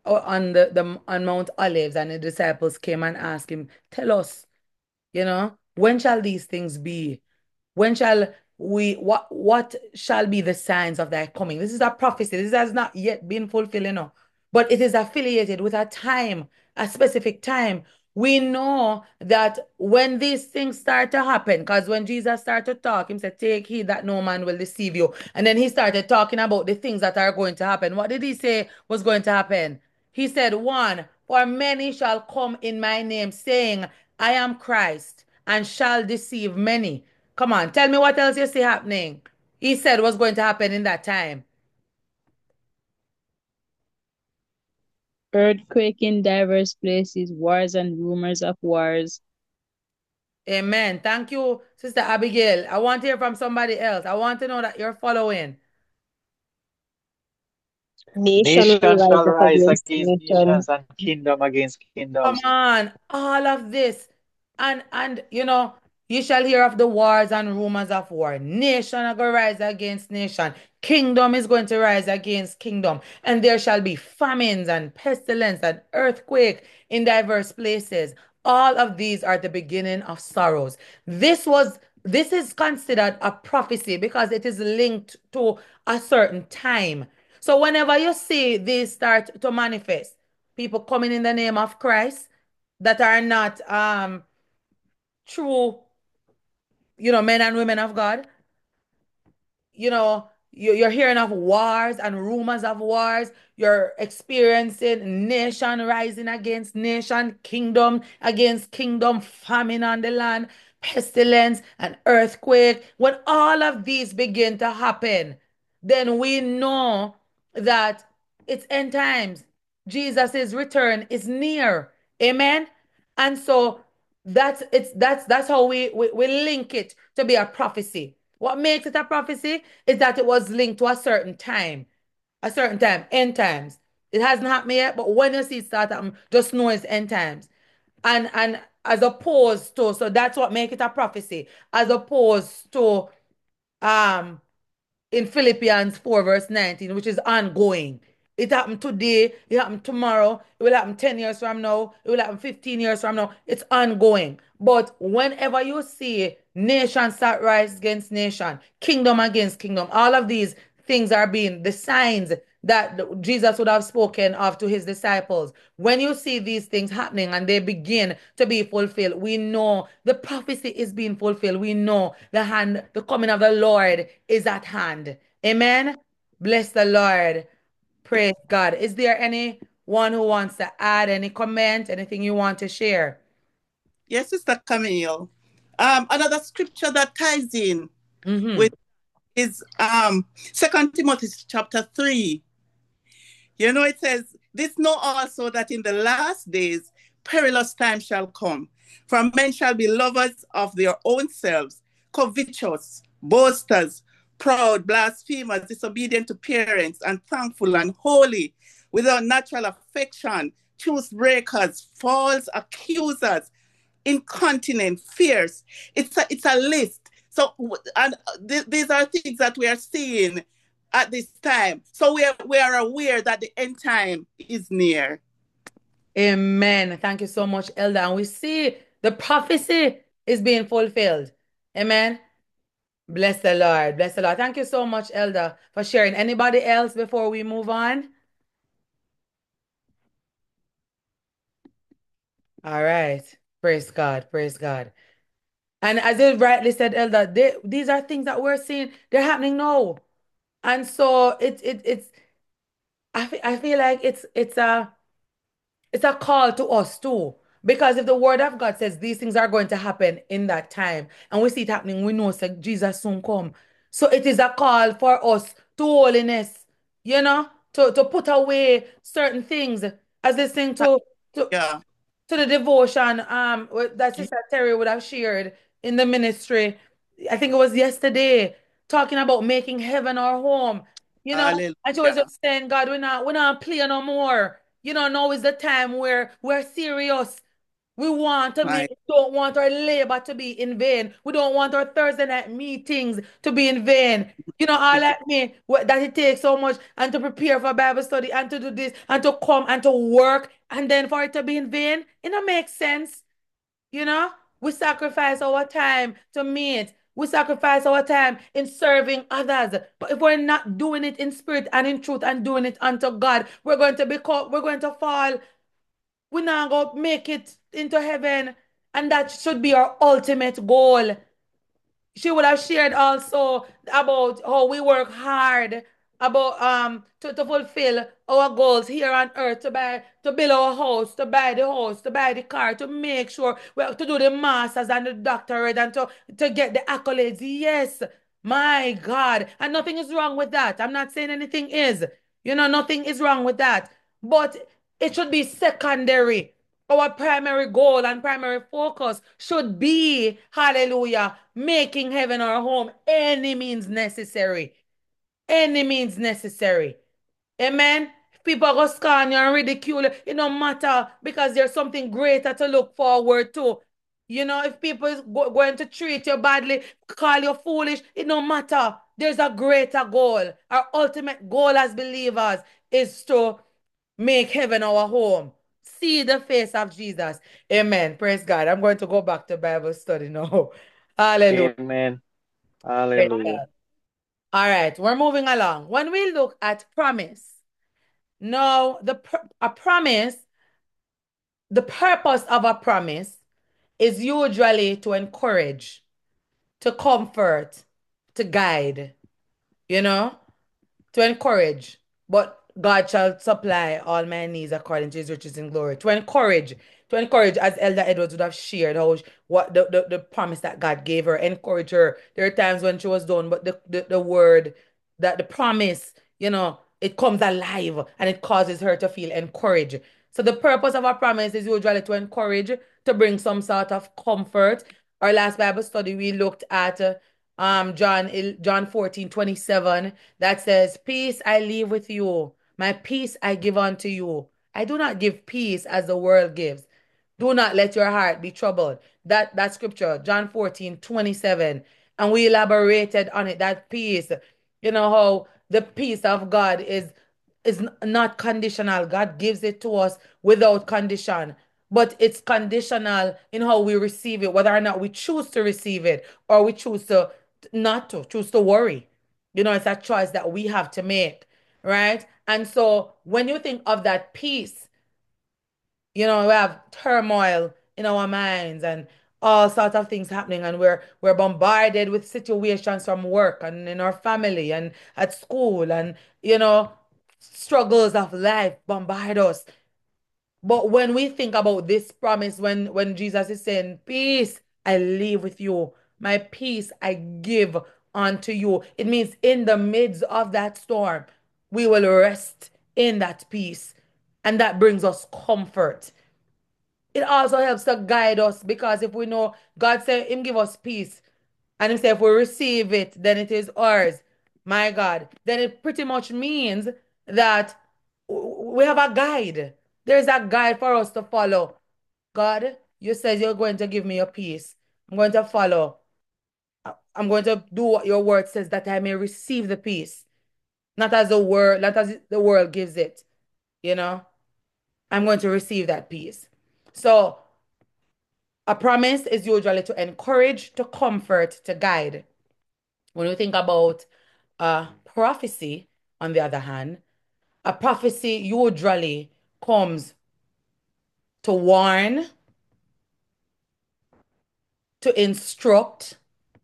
A: on the, the on Mount Olives, and the disciples came and asked him, tell us, you know, when shall these things be? When shall we, what what shall be the signs of thy coming? This is a prophecy. This has not yet been fulfilled, you know, but it is affiliated with a time, a specific time. We know that when these things start to happen, because when Jesus started to talk, he said, take heed that no man will deceive you. And then he started talking about the things that are going to happen. What did he say was going to happen? He said, one, for many shall come in my name, saying, I am Christ, and shall deceive many. Come on, tell me what else you see happening. He said was going to happen in that time.
C: Earthquake in diverse places, wars and rumors of wars.
A: Amen. Thank you, Sister Abigail. I want to hear from somebody else. I want to know that you're following.
C: Nation will
D: Nation
C: rise
D: shall
C: up
D: rise
C: against
D: against
C: nation.
D: nations and kingdom against
A: Come
D: kingdoms.
A: on, all of this. And and you know, you shall hear of the wars and rumors of war. Nation are going to rise against nation. Kingdom is going to rise against kingdom. And there shall be famines and pestilence and earthquake in diverse places. All of these are the beginning of sorrows. This was this is considered a prophecy because it is linked to a certain time. So whenever you see these start to manifest, people coming in the name of Christ that are not um true, you know, men and women of God, you know, you- you're hearing of wars and rumors of wars. You're experiencing nation rising against nation, kingdom against kingdom, famine on the land, pestilence, and earthquake. When all of these begin to happen, then we know that it's end times. Jesus' return is near. Amen. And so that's it's that's that's how we, we we link it to be a prophecy. What makes it a prophecy is that it was linked to a certain time, a certain time, end times. It hasn't happened yet, but when you see it start happening, just know it's end times. And and as opposed to, so that's what make it a prophecy, as opposed to um in Philippians four, verse nineteen, which is ongoing. It happened today, it happened tomorrow, it will happen ten years from now, it will happen fifteen years from now. It's ongoing. But whenever you see nation start rise against nation, kingdom against kingdom, all of these things are being the signs that Jesus would have spoken of to his disciples. When you see these things happening and they begin to be fulfilled, we know the prophecy is being fulfilled. We know the hand, the coming of the Lord is at hand. Amen. Bless the Lord. Praise God. Is there anyone who wants to add any comment, anything you want to share?
B: Yes, Sister Camille. Um, another scripture that ties in
A: Mm-hmm.
B: with is um Second Timothy chapter three. You know, it says, this know also that in the last days perilous times shall come. For men shall be lovers of their own selves, covetous, boasters, proud, blasphemers, disobedient to parents, unthankful, unholy, without natural affection, truth breakers, false accusers, incontinent, fierce. It's a, it's a list. So, and th- these are things that we are seeing at this time. So we are, we are aware that the end time is near.
A: Amen. Thank you so much, Elder. And we see the prophecy is being fulfilled. Amen. Bless the Lord. Bless the Lord. Thank you so much, Elder, for sharing. Anybody else before we move on? All right. Praise God. Praise God. And as you rightly said, Elder, they, these are things that we're seeing. They're happening now. And so it, it it's I feel, I feel like it's it's a it's a call to us too. Because if the word of God says these things are going to happen in that time, and we see it happening, we know so Jesus soon come. So it is a call for us to holiness, you know, to, to put away certain things. As they sing to, to
B: Yeah.
A: to the devotion um that Sister Terry would have shared in the ministry. I think it was yesterday, talking about making heaven our home. You know, and she was
B: Hallelujah.
A: just saying, God, we're not we're not playing no more. You know, now is the time where we're serious. We want to
B: My
A: make, don't want our labor to be in vain. We don't want our Thursday night meetings to be in vain. You know, all like me, what, that it takes so much and to prepare for Bible study and to do this and to come and to work and then for it to be in vain. It don't make sense. You know, we sacrifice our time to meet. We sacrifice our time in serving others. But if we're not doing it in spirit and in truth and doing it unto God, we're going to become, we're going to fall. We're not going to make it into heaven. And that should be our ultimate goal. She would have shared also about how we work hard about um to, to fulfill our goals here on earth, to buy, to build our house, to buy the house, to buy the car, to make sure we have to do the masters and the doctorate and to, to get the accolades. Yes, my God. And nothing is wrong with that. I'm not saying anything is. You know, nothing is wrong with that. But it should be secondary. Our primary goal and primary focus should be, hallelujah, making heaven our home any means necessary. Any means necessary. Amen. If people go scorn you and ridicule you, it don't matter because there's something greater to look forward to. You know, if people is go- going to treat you badly, call you foolish, it don't matter. There's a greater goal. Our ultimate goal as believers is to make heaven our home. See the face of Jesus. Amen. Praise God. I'm going to go back to Bible study now. Hallelujah.
D: Amen.
A: Praise
D: Hallelujah.
A: God. All right, we're moving along. When we look at promise, now the pr- a promise, the purpose of a promise is usually to encourage, to comfort, to guide, you know? To encourage, but God shall supply all my needs according to his riches in glory. To encourage, to encourage, as Elder Edwards would have shared, how sh- what the, the, the promise that God gave her, encourage her. There are times when she was done, but the, the, the word, that the promise, you know, it comes alive and it causes her to feel encouraged. So the purpose of a promise is usually to encourage, to bring some sort of comfort. Our last Bible study, we looked at uh, um John John fourteen twenty-seven that says, Peace I leave with you, my peace I give unto you. I do not give peace as the world gives. Do not let your heart be troubled. That that scripture, John fourteen twenty-seven. And we elaborated on it, that peace. You know how the peace of God is is n- not conditional. God gives it to us without condition. But it's conditional in how we receive it, whether or not we choose to receive it or we choose to not to, choose to worry. You know, it's a choice that we have to make, right? And so when you think of that peace, you know, we have turmoil in our minds and all sorts of things happening, and we're we're bombarded with situations from work and in our family and at school, and you know, struggles of life bombard us. But when we think about this promise, when when Jesus is saying, Peace I leave with you, my peace I give unto you, it means in the midst of that storm, we will rest in that peace. And that brings us comfort. It also helps to guide us because if we know God said Him give us peace, and Him say if we receive it, then it is ours. My God, then it pretty much means that we have a guide. There's a guide for us to follow. God, you said you're going to give me your peace. I'm going to follow. I'm going to do what your word says that I may receive the peace. Not as the word, not as the world gives it. You know, I'm going to receive that peace. So a promise is usually to encourage, to comfort, to guide. When we think about a prophecy, on the other hand, a prophecy usually comes to warn, to instruct,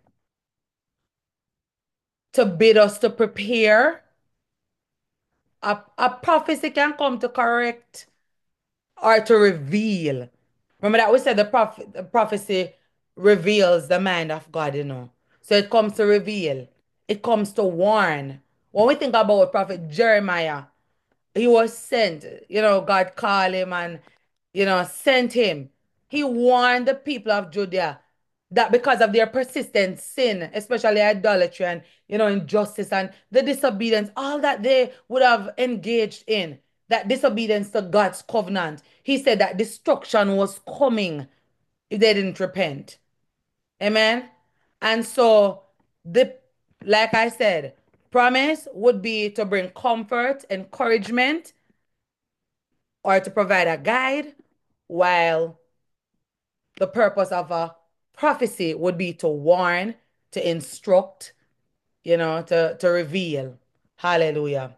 A: to bid us to prepare. A, a prophecy can come to correct or to reveal. Remember that we said the, proph- the prophecy reveals the mind of God, you know. So it comes to reveal, it comes to warn. When we think about Prophet Jeremiah, he was sent, you know, God called him and, you know, sent him. He warned the people of Judea that because of their persistent sin, especially idolatry and, you know, injustice and the disobedience, all that they would have engaged in, that disobedience to God's covenant. He said that destruction was coming if they didn't repent. Amen. And so the like I said, promise would be to bring comfort, encouragement, or to provide a guide, while the purpose of a prophecy would be to warn, to instruct, you know, to, to reveal. Hallelujah.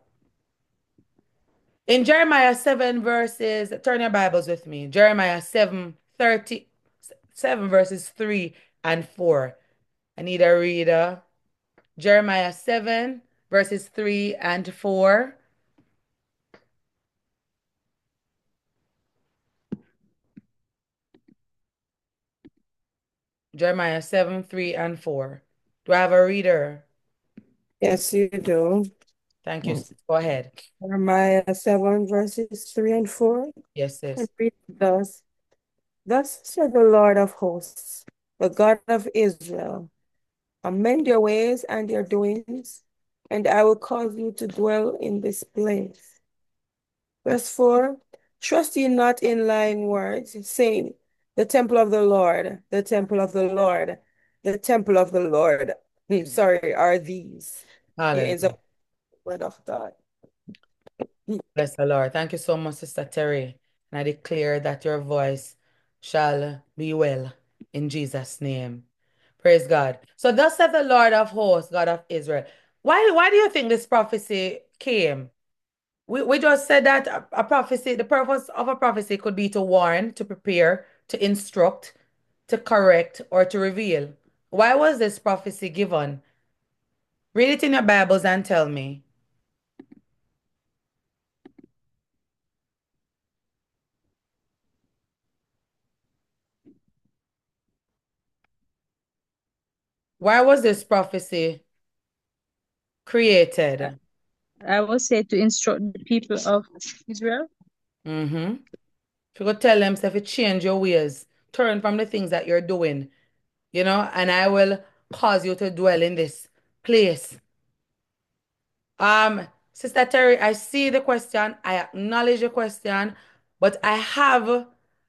A: In Jeremiah seven verses, turn your Bibles with me. Jeremiah seven thirty, seven verses three and four. I need a reader. Jeremiah seven verses three and four. Jeremiah seven, three and four. Do I have a reader?
F: Yes, you do.
A: Thank you. sis. Go ahead.
F: Jeremiah seven, verses three and four.
A: Yes,
F: And
A: sis.
F: read thus. Thus said the Lord of hosts, the God of Israel, amend your ways and your doings, and I will cause you to dwell in this place. Verse four, trust ye not in lying words, saying, the temple of the Lord, the temple of the Lord, the temple of the Lord, hmm, sorry, are these. Here is
A: Hallelujah.
F: a word of God.
A: Bless the Lord. Thank you so much, Sister Terry. And I declare that your voice shall be well in Jesus' name. Praise God. So thus said the Lord of hosts, God of Israel. Why, why do you think this prophecy came? We, we just said that a, a prophecy, the purpose of a prophecy could be to warn, to prepare, to instruct, to correct, or to reveal. Why was this prophecy given? Read it in your Bibles and tell me. Why was this prophecy created?
C: I will say to instruct the people of Israel.
A: Mm-hmm. If you could tell them, if you change your ways, turn from the things that you're doing, you know, and I will cause you to dwell in this place. Um, Sister Terry, I see the question. I acknowledge your question, but I have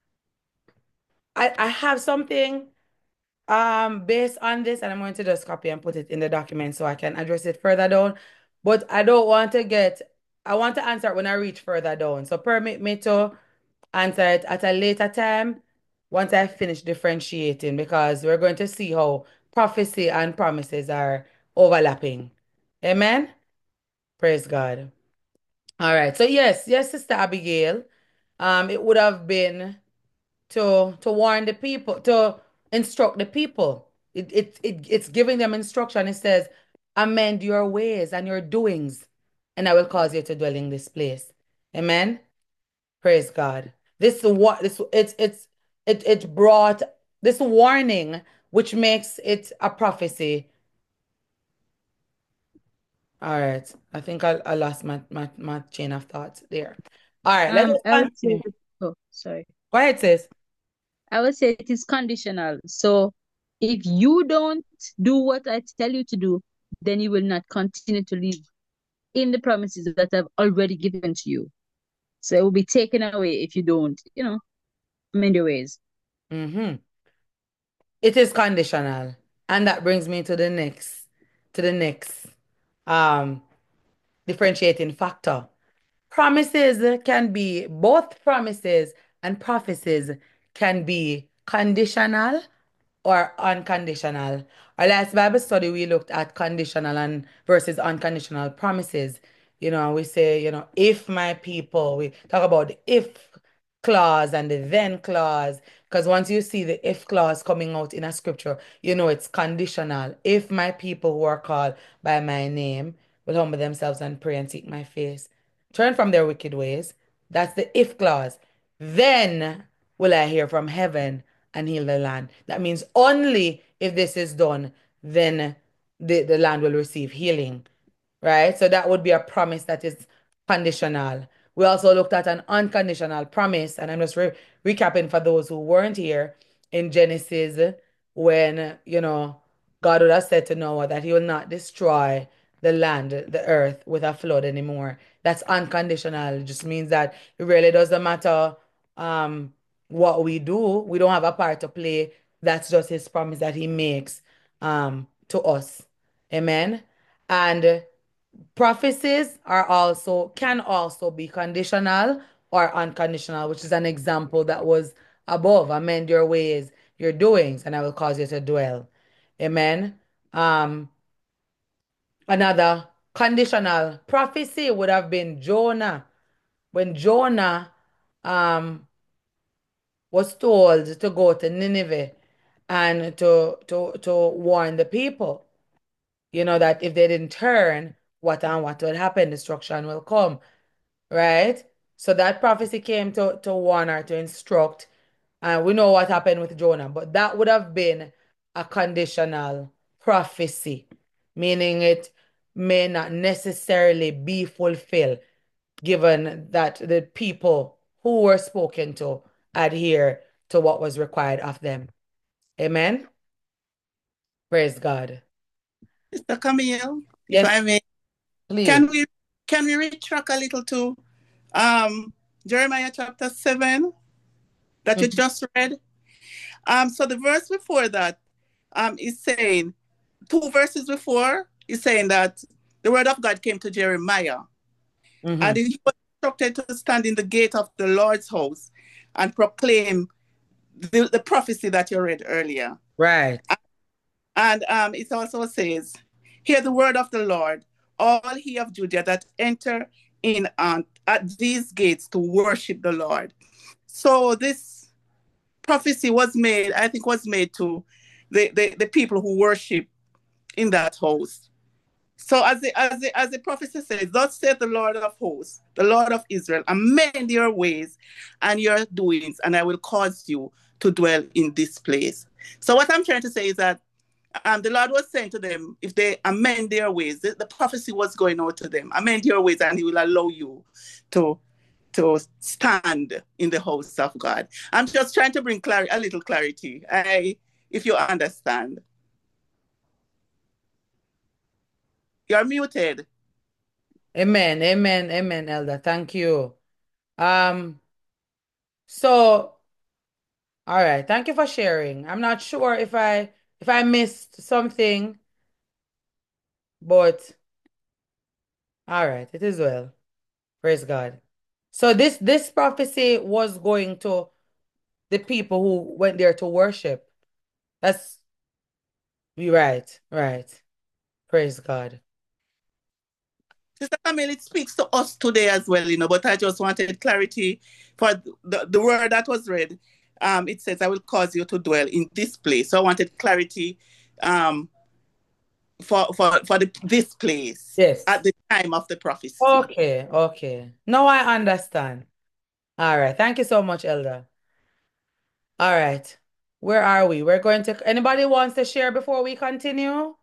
A: I, I have something um based on this, and I'm going to just copy and put it in the document so I can address it further down. But I don't want to get I want to answer it when I reach further down. So permit me to answer it at a later time once I finish differentiating, because we're going to see how prophecy and promises are overlapping. Amen. Praise God. All right. So yes, yes, Sister Abigail. Um, it would have been to to warn the people, to instruct the people. It, it, it it's giving them instruction. It says, amend your ways and your doings, and I will cause you to dwell in this place. Amen. Praise God. This what this it's it's it it brought this warning, which makes it a prophecy. All right. I think I, I lost my, my my chain of thought there. All right, let
C: Um,
A: us
C: I would say,
A: continue.
C: oh, sorry.
A: Go ahead, sis.
C: I would say it is conditional. So if you don't do what I tell you to do, then you will not continue to live in the promises that I've already given to you. So it will be taken away if you don't, you know, amend your ways.
A: Mm-hmm. It is conditional. And that brings me to the next, to the next um differentiating factor. Promises can be, both promises and prophecies can be conditional or unconditional. Our last Bible study, we looked at conditional and versus unconditional promises. You know, we say, you know, if my people, we talk about the if clause and the then clause, because once you see the if clause coming out in a scripture, you know it's conditional. If my people who are called by my name will humble themselves and pray and seek my face, turn from their wicked ways. That's the if clause. Then will I hear from heaven and heal the land. That means only if this is done, then the, the land will receive healing, right? So that would be a promise that is conditional. We also looked at an unconditional promise, and I'm just re recapping for those who weren't here in Genesis when, you know, God would have said to Noah that he will not destroy the land, the earth with a flood anymore. That's unconditional. It just means that it really doesn't matter um what we do. We don't have a part to play. That's just his promise that he makes um to us. Amen. And prophecies are also can also be conditional or unconditional, which is an example that was above. Amend your ways, your doings, and I will cause you to dwell. Amen. Um, another conditional prophecy would have been Jonah. When Jonah um was told to go to Nineveh and to to to warn the people, you know, that if they didn't turn, what and what will happen, destruction will come, right? So that prophecy came to, to warn or to instruct. And we know what happened with Jonah, but that would have been a conditional prophecy, meaning it may not necessarily be fulfilled, given that the people who were spoken to adhere to what was required of them. Amen. Praise God.
B: Sister Camille, if
A: Yes,
B: I may,
A: please.
B: can we can we retract a little to um Jeremiah chapter seven that you
A: Mhm.
B: just read? Um, so the verse before that um is saying two verses before is saying that the word of God came to Jeremiah, and
A: Mhm.
B: he was instructed to stand in the gate of the Lord's house and proclaim the, the prophecy that you read earlier.
A: Right.
B: And um, it also says, hear the word of the Lord, all he of Judah that enter in um, at these gates to worship the Lord. So this prophecy was made, I think was made to the, the, the people who worship in that house. So as the, as the, as the prophecy says, thus saith the Lord of hosts, the Lord of Israel, amend your ways and your doings, and I will cause you to dwell in this place. So what I'm trying to say is that um, the Lord was saying to them, if they amend their ways, the, the prophecy was going out to them, amend your ways and he will allow you to, to stand in the house of God. I'm just trying to bring clar- a little clarity, I, if you understand. You're muted.
A: Amen. Amen. Amen, Elder. Thank you. Um, so all right, thank you for sharing. I'm not sure if I if I missed something, but all right, it is well. Praise God. So this this prophecy was going to the people who went there to worship. That's right, right. Praise God.
B: Sister Camille, it speaks to us today as well, you know, but I just wanted clarity for the, the word that was read. Um, it says, I will cause you to dwell in this place. So I wanted clarity um, for, for, for the, this place
A: Yes.
B: at the time of the prophecy.
A: Okay, okay. Now I understand. All right. Thank you so much, Elder. All right. Where are we? We're going to, anybody wants to share before we continue?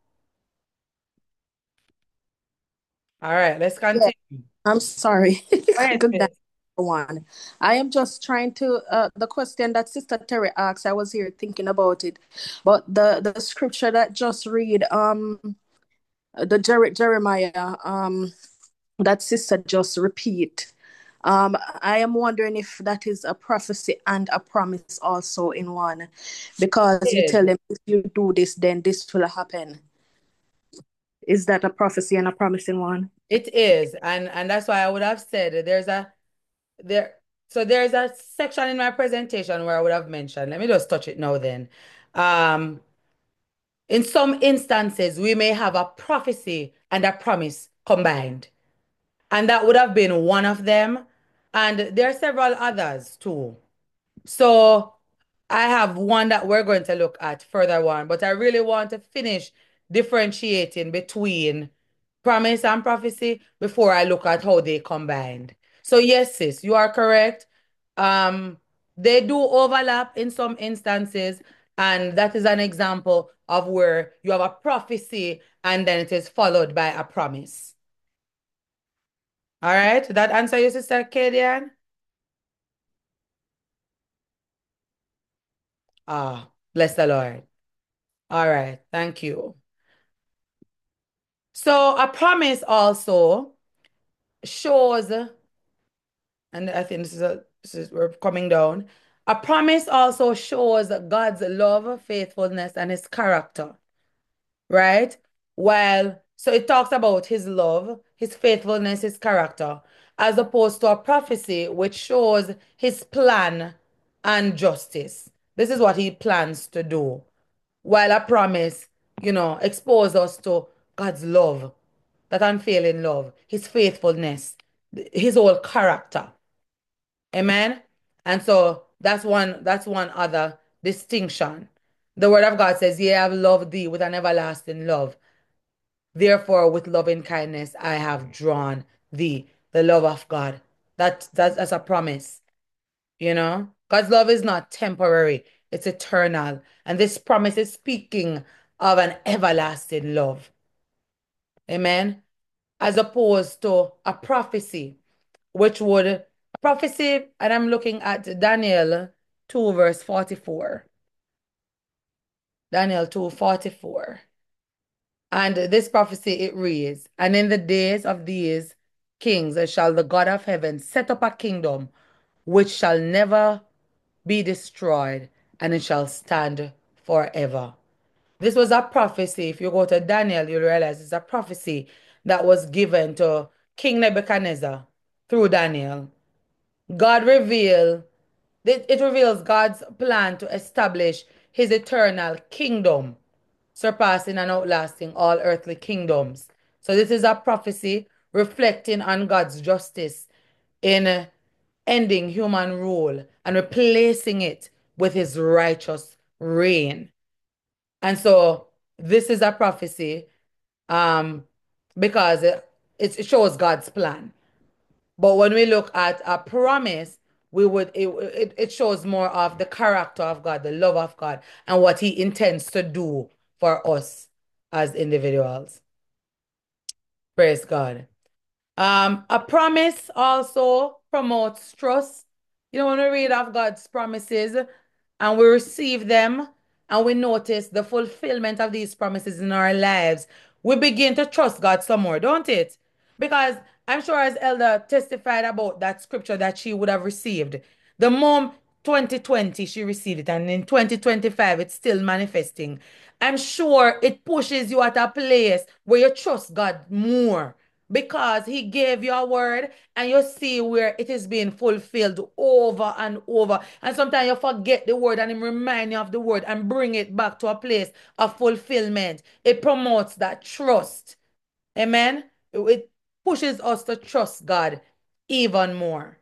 A: All right, let's
G: Yeah,
A: continue.
G: I'm sorry.
A: Go ahead,
G: Good night,
A: sis.
G: everyone. I am just trying to uh, the question that Sister Terry asked. I was here thinking about it, but the the scripture that just read um the Jer- Jeremiah um that Sister just repeat. Um, I am wondering if that is a prophecy and a promise also in one, because you tell
A: It is.
G: them if you do this, then this will happen. Is that a prophecy and a promise in one?
A: It is. And and that's why I would have said there's a there so there's a section in my presentation where I would have mentioned. Let me just touch it now then. Um, in some instances, we may have a prophecy and a promise combined. And that would have been one of them. And there are several others too. So I have one that we're going to look at further on, but I really want to finish differentiating between promise and prophecy before I look at how they combined. So yes, sis, you are correct. Um, they do overlap in some instances, and that is an example of where you have a prophecy and then it is followed by a promise. All right, did that answer you, Sister Kadian? Ah, bless the Lord. All right, thank you. So a promise also shows, and I think this is a this is we're coming down. A promise also shows God's love, faithfulness, and his character, right? While so it talks about his love, his faithfulness, his character, as opposed to a prophecy which shows his plan and justice. This is what he plans to do. While a promise, you know, expose us to God's love, that unfailing love, his faithfulness, his whole character. Amen. And so that's one that's one other distinction. The word of God says, "Yea, I have loved thee with an everlasting love. Therefore, with loving kindness I have drawn thee." The love of God. That, that that's a promise, you know? God's love is not temporary, it's eternal. And this promise is speaking of an everlasting love. Amen. As opposed to a prophecy, which would, a prophecy, and I'm looking at Daniel two, verse forty-four. Daniel two forty-four. And this prophecy it reads, "And in the days of these kings shall the God of heaven set up a kingdom which shall never be destroyed, and it shall stand forever." This was a prophecy. If you go to Daniel, you'll realize it's a prophecy that was given to King Nebuchadnezzar through Daniel. God revealed, it, it reveals God's plan to establish his eternal kingdom, surpassing and outlasting all earthly kingdoms. So this is a prophecy reflecting on God's justice in ending human rule and replacing it with his righteous reign. And so this is a prophecy um, because it, it shows God's plan. But when we look at a promise, we would it, it, it shows more of the character of God, the love of God, and what he intends to do for us as individuals. Praise God. Um, a promise also promotes trust. You know, when we read of God's promises and we receive them and we notice the fulfillment of these promises in our lives, we begin to trust God some more, don't it? Because I'm sure as Elder testified about that scripture that she would have received, the mom twenty twenty she received it, and in twenty twenty-five it's still manifesting. I'm sure it pushes you at a place where you trust God more because he gave you a word and you see where it is being fulfilled over and over. And sometimes you forget the word and him remind you of the word and bring it back to a place of fulfillment. It promotes that trust. Amen. It pushes us to trust God even more.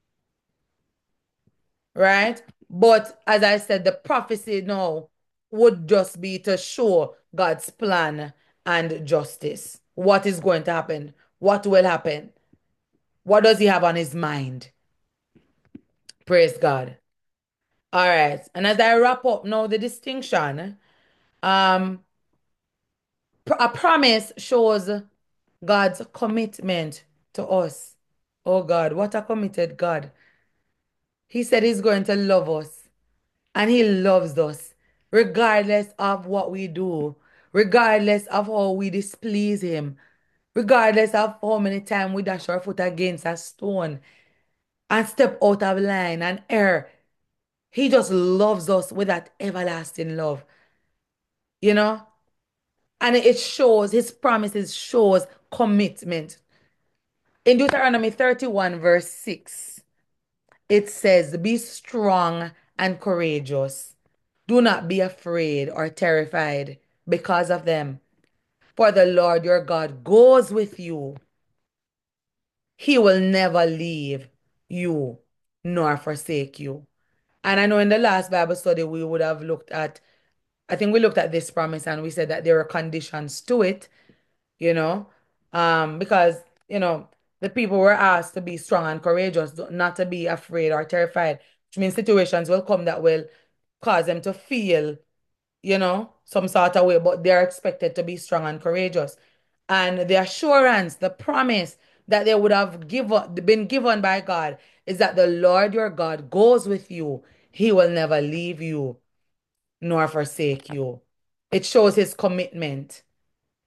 A: Right? But as I said, the prophecy now would just be to show God's plan and justice. What is going to happen? What will happen? What does he have on his mind? Praise God. All right. And as I wrap up now the distinction, um, a promise shows God's commitment to us. Oh God, what a committed God. He said he's going to love us, and he loves us regardless of what we do, regardless of how we displease him, regardless of how many times we dash our foot against a stone and step out of line and err. He just loves us with that everlasting love, you know? And it shows, his promises shows commitment. In Deuteronomy thirty-one, verse six, it says, "Be strong and courageous. Do not be afraid or terrified because of them. For the Lord your God goes with you. He will never leave you nor forsake you." And I know in the last Bible study, we would have looked at, I think we looked at this promise and we said that there are conditions to it, you know, um, because, you know, the people were asked to be strong and courageous, not to be afraid or terrified, which means situations will come that will cause them to feel, you know, some sort of way, but they're expected to be strong and courageous. And the assurance, the promise that they would have given, been given by God is that the Lord your God goes with you. He will never leave you nor forsake you. It shows his commitment.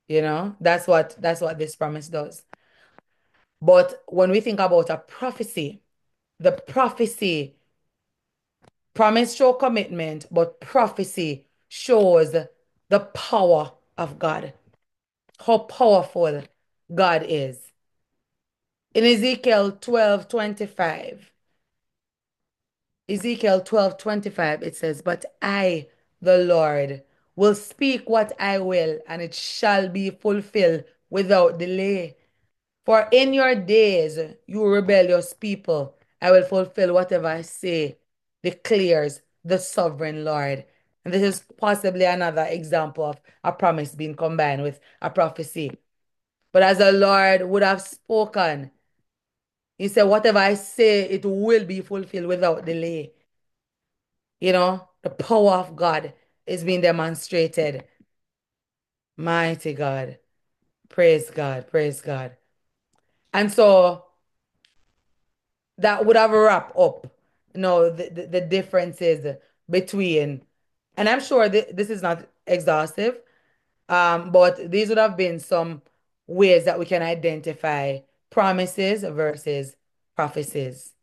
A: You know, that's what that's what this promise does. But when we think about a prophecy, the prophecy, promise show commitment, but prophecy shows the power of God, how powerful God is. In Ezekiel twelve twenty-five, Ezekiel twelve twenty-five, it says, But I, the Lord, will speak what I will, and it shall be fulfilled without delay. For in your days, you rebellious people, I will fulfill whatever I say, declares the sovereign Lord. And this is possibly another example of a promise being combined with a prophecy. But as the Lord would have spoken, he said, whatever I say, it will be fulfilled without delay. You know, the power of God is being demonstrated. Mighty God. Praise God. Praise God. And so that would have wrapped up, you know, the, the, the differences between, and I'm sure th this is not exhaustive, um, but these would have been some ways that we can identify promises versus prophecies.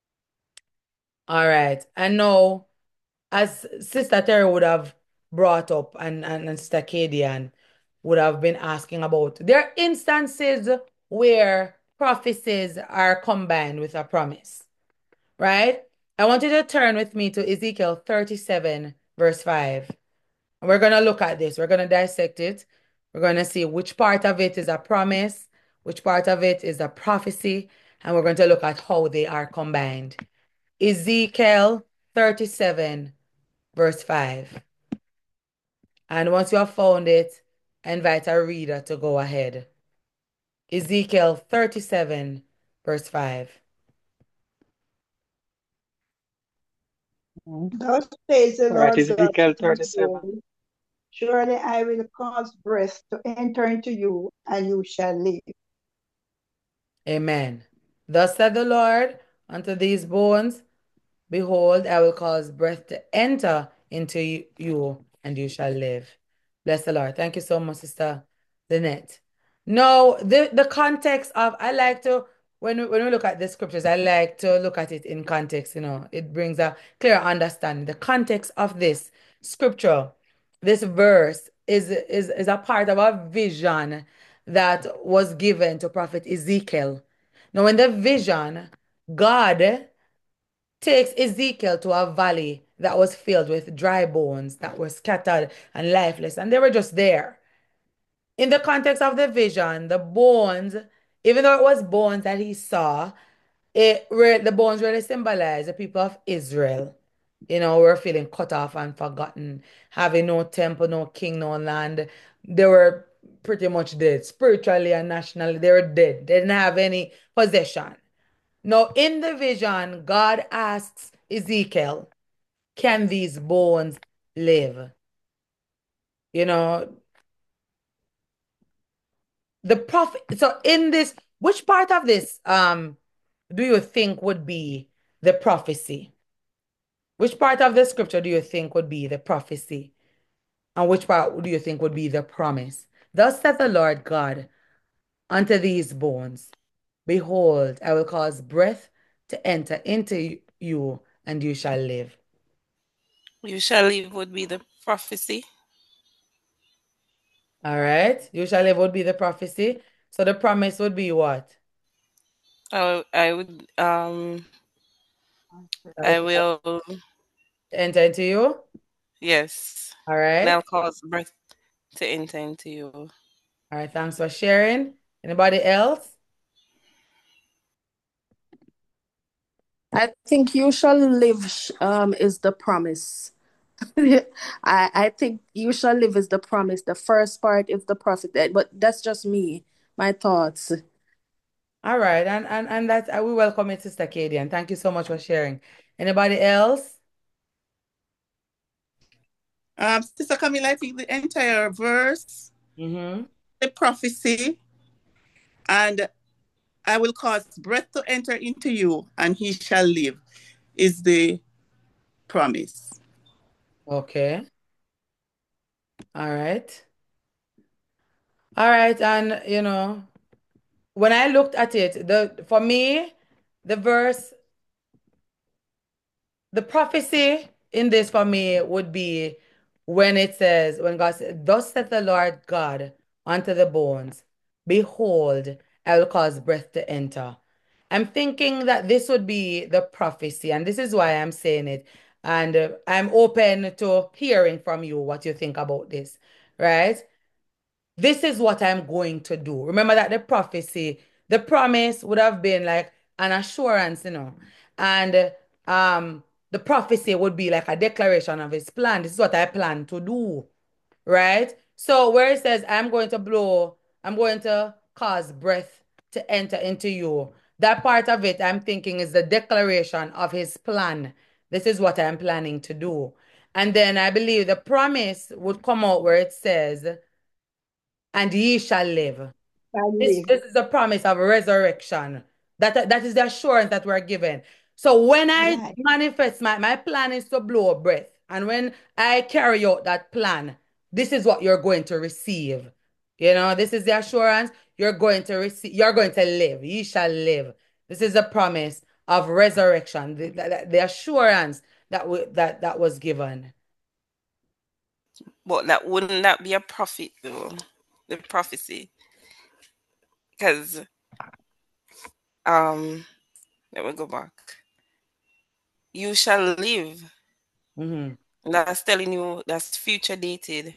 A: All right. And now, as Sister Terry would have brought up, and, and, and Sister Cadian would have been asking about, there are instances where prophecies are combined with a promise, right? I want you to turn with me to Ezekiel thirty-seven, verse five. And we're going to look at this. We're going to dissect it. We're going to see which part of it is a promise, which part of it is a prophecy, and we're going to look at how they are combined. Ezekiel thirty-seven, verse five. And once you have found it, I invite a reader to go ahead. Ezekiel thirty-seven, verse five.
H: Thus says the
D: All right,
H: Lord God
D: Ezekiel thirty-seven.
H: Almighty, surely I will cause breath to enter into you, and you shall live.
A: Amen. Thus said the Lord unto these bones, Behold, I will cause breath to enter into you, and you shall live. Bless the Lord. Thank you so much, Sister Lynette. No, the, the context of, I like to, when we, when we look at the scriptures, I like to look at it in context, you know, it brings a clear understanding. The context of this scripture, this verse, is, is, is a part of a vision that was given to Prophet Ezekiel. Now, in the vision, God takes Ezekiel to a valley that was filled with dry bones that were scattered and lifeless, and they were just there. In the context of the vision, the bones, even though it was bones that he saw, it the bones really symbolize the people of Israel. You know, we're feeling cut off and forgotten, having no temple, no king, no land. They were pretty much dead, spiritually and nationally. They were dead. They didn't have any possession. Now, in the vision, God asks Ezekiel, can these bones live? You know, the prophet. So, in this, which part of this um do you think would be the prophecy? Which part of the scripture do you think would be the prophecy? And which part do you think would be the promise? Thus saith the Lord God unto these bones, Behold, I will cause breath to enter into you, and you shall live.
E: You shall live would be the prophecy.
A: All right. You shall live would be the prophecy. So the promise would be what?
E: I, I would um I will
A: Enter into you?
E: yes.
A: All
E: And
A: right.
E: I'll cause breath to enter into you.
A: All right. Thanks for sharing. Anybody else?
G: I think you shall live sh- um is the promise. I I think you shall live is the promise. The first part is the prophet, eh, but that's just me, my thoughts.
A: All right. And and and that's uh, we welcome it, Sister Katie, and thank you so much for sharing. Anybody else?
B: Um, Sister Camilla, I think the entire verse,
A: Mm-hmm.
B: the prophecy, and I will cause breath to enter into you, and he shall live, is the promise.
A: Okay. All right. All right, and you know, when I looked at it, the for me, the verse, the prophecy in this for me would be when it says, when God said, "Thus saith the Lord God unto the bones, behold, I will cause breath to enter." I'm thinking that this would be the prophecy, and this is why I'm saying it. And uh, I'm open to hearing from you what you think about this, right? This is what I'm going to do. Remember that the prophecy, the promise would have been like an assurance, you know, and um, the prophecy would be like a declaration of his plan. This is what I plan to do, right? So where it says, I'm going to blow, I'm going to cause breath to enter into you. That part of it, I'm thinking, is the declaration of his plan. This is what I'm planning to do. And then I believe the promise would come out where it says, and ye shall live.
H: I
A: This,
H: live.
A: this is a promise of resurrection. That, that is the assurance that we're given. So when I
H: Right.
A: manifest, my, my plan is to blow a breath. And when I carry out that plan, this is what you're going to receive. You know, this is the assurance you're going to receive. You're going to live. Ye shall live. This is a promise of resurrection. The, the, the assurance that, we, that that was given.
E: But that wouldn't that be a prophet though? The prophecy. Because um let me go back. You shall live.
A: Mm-hmm.
E: That's telling you that's future dated.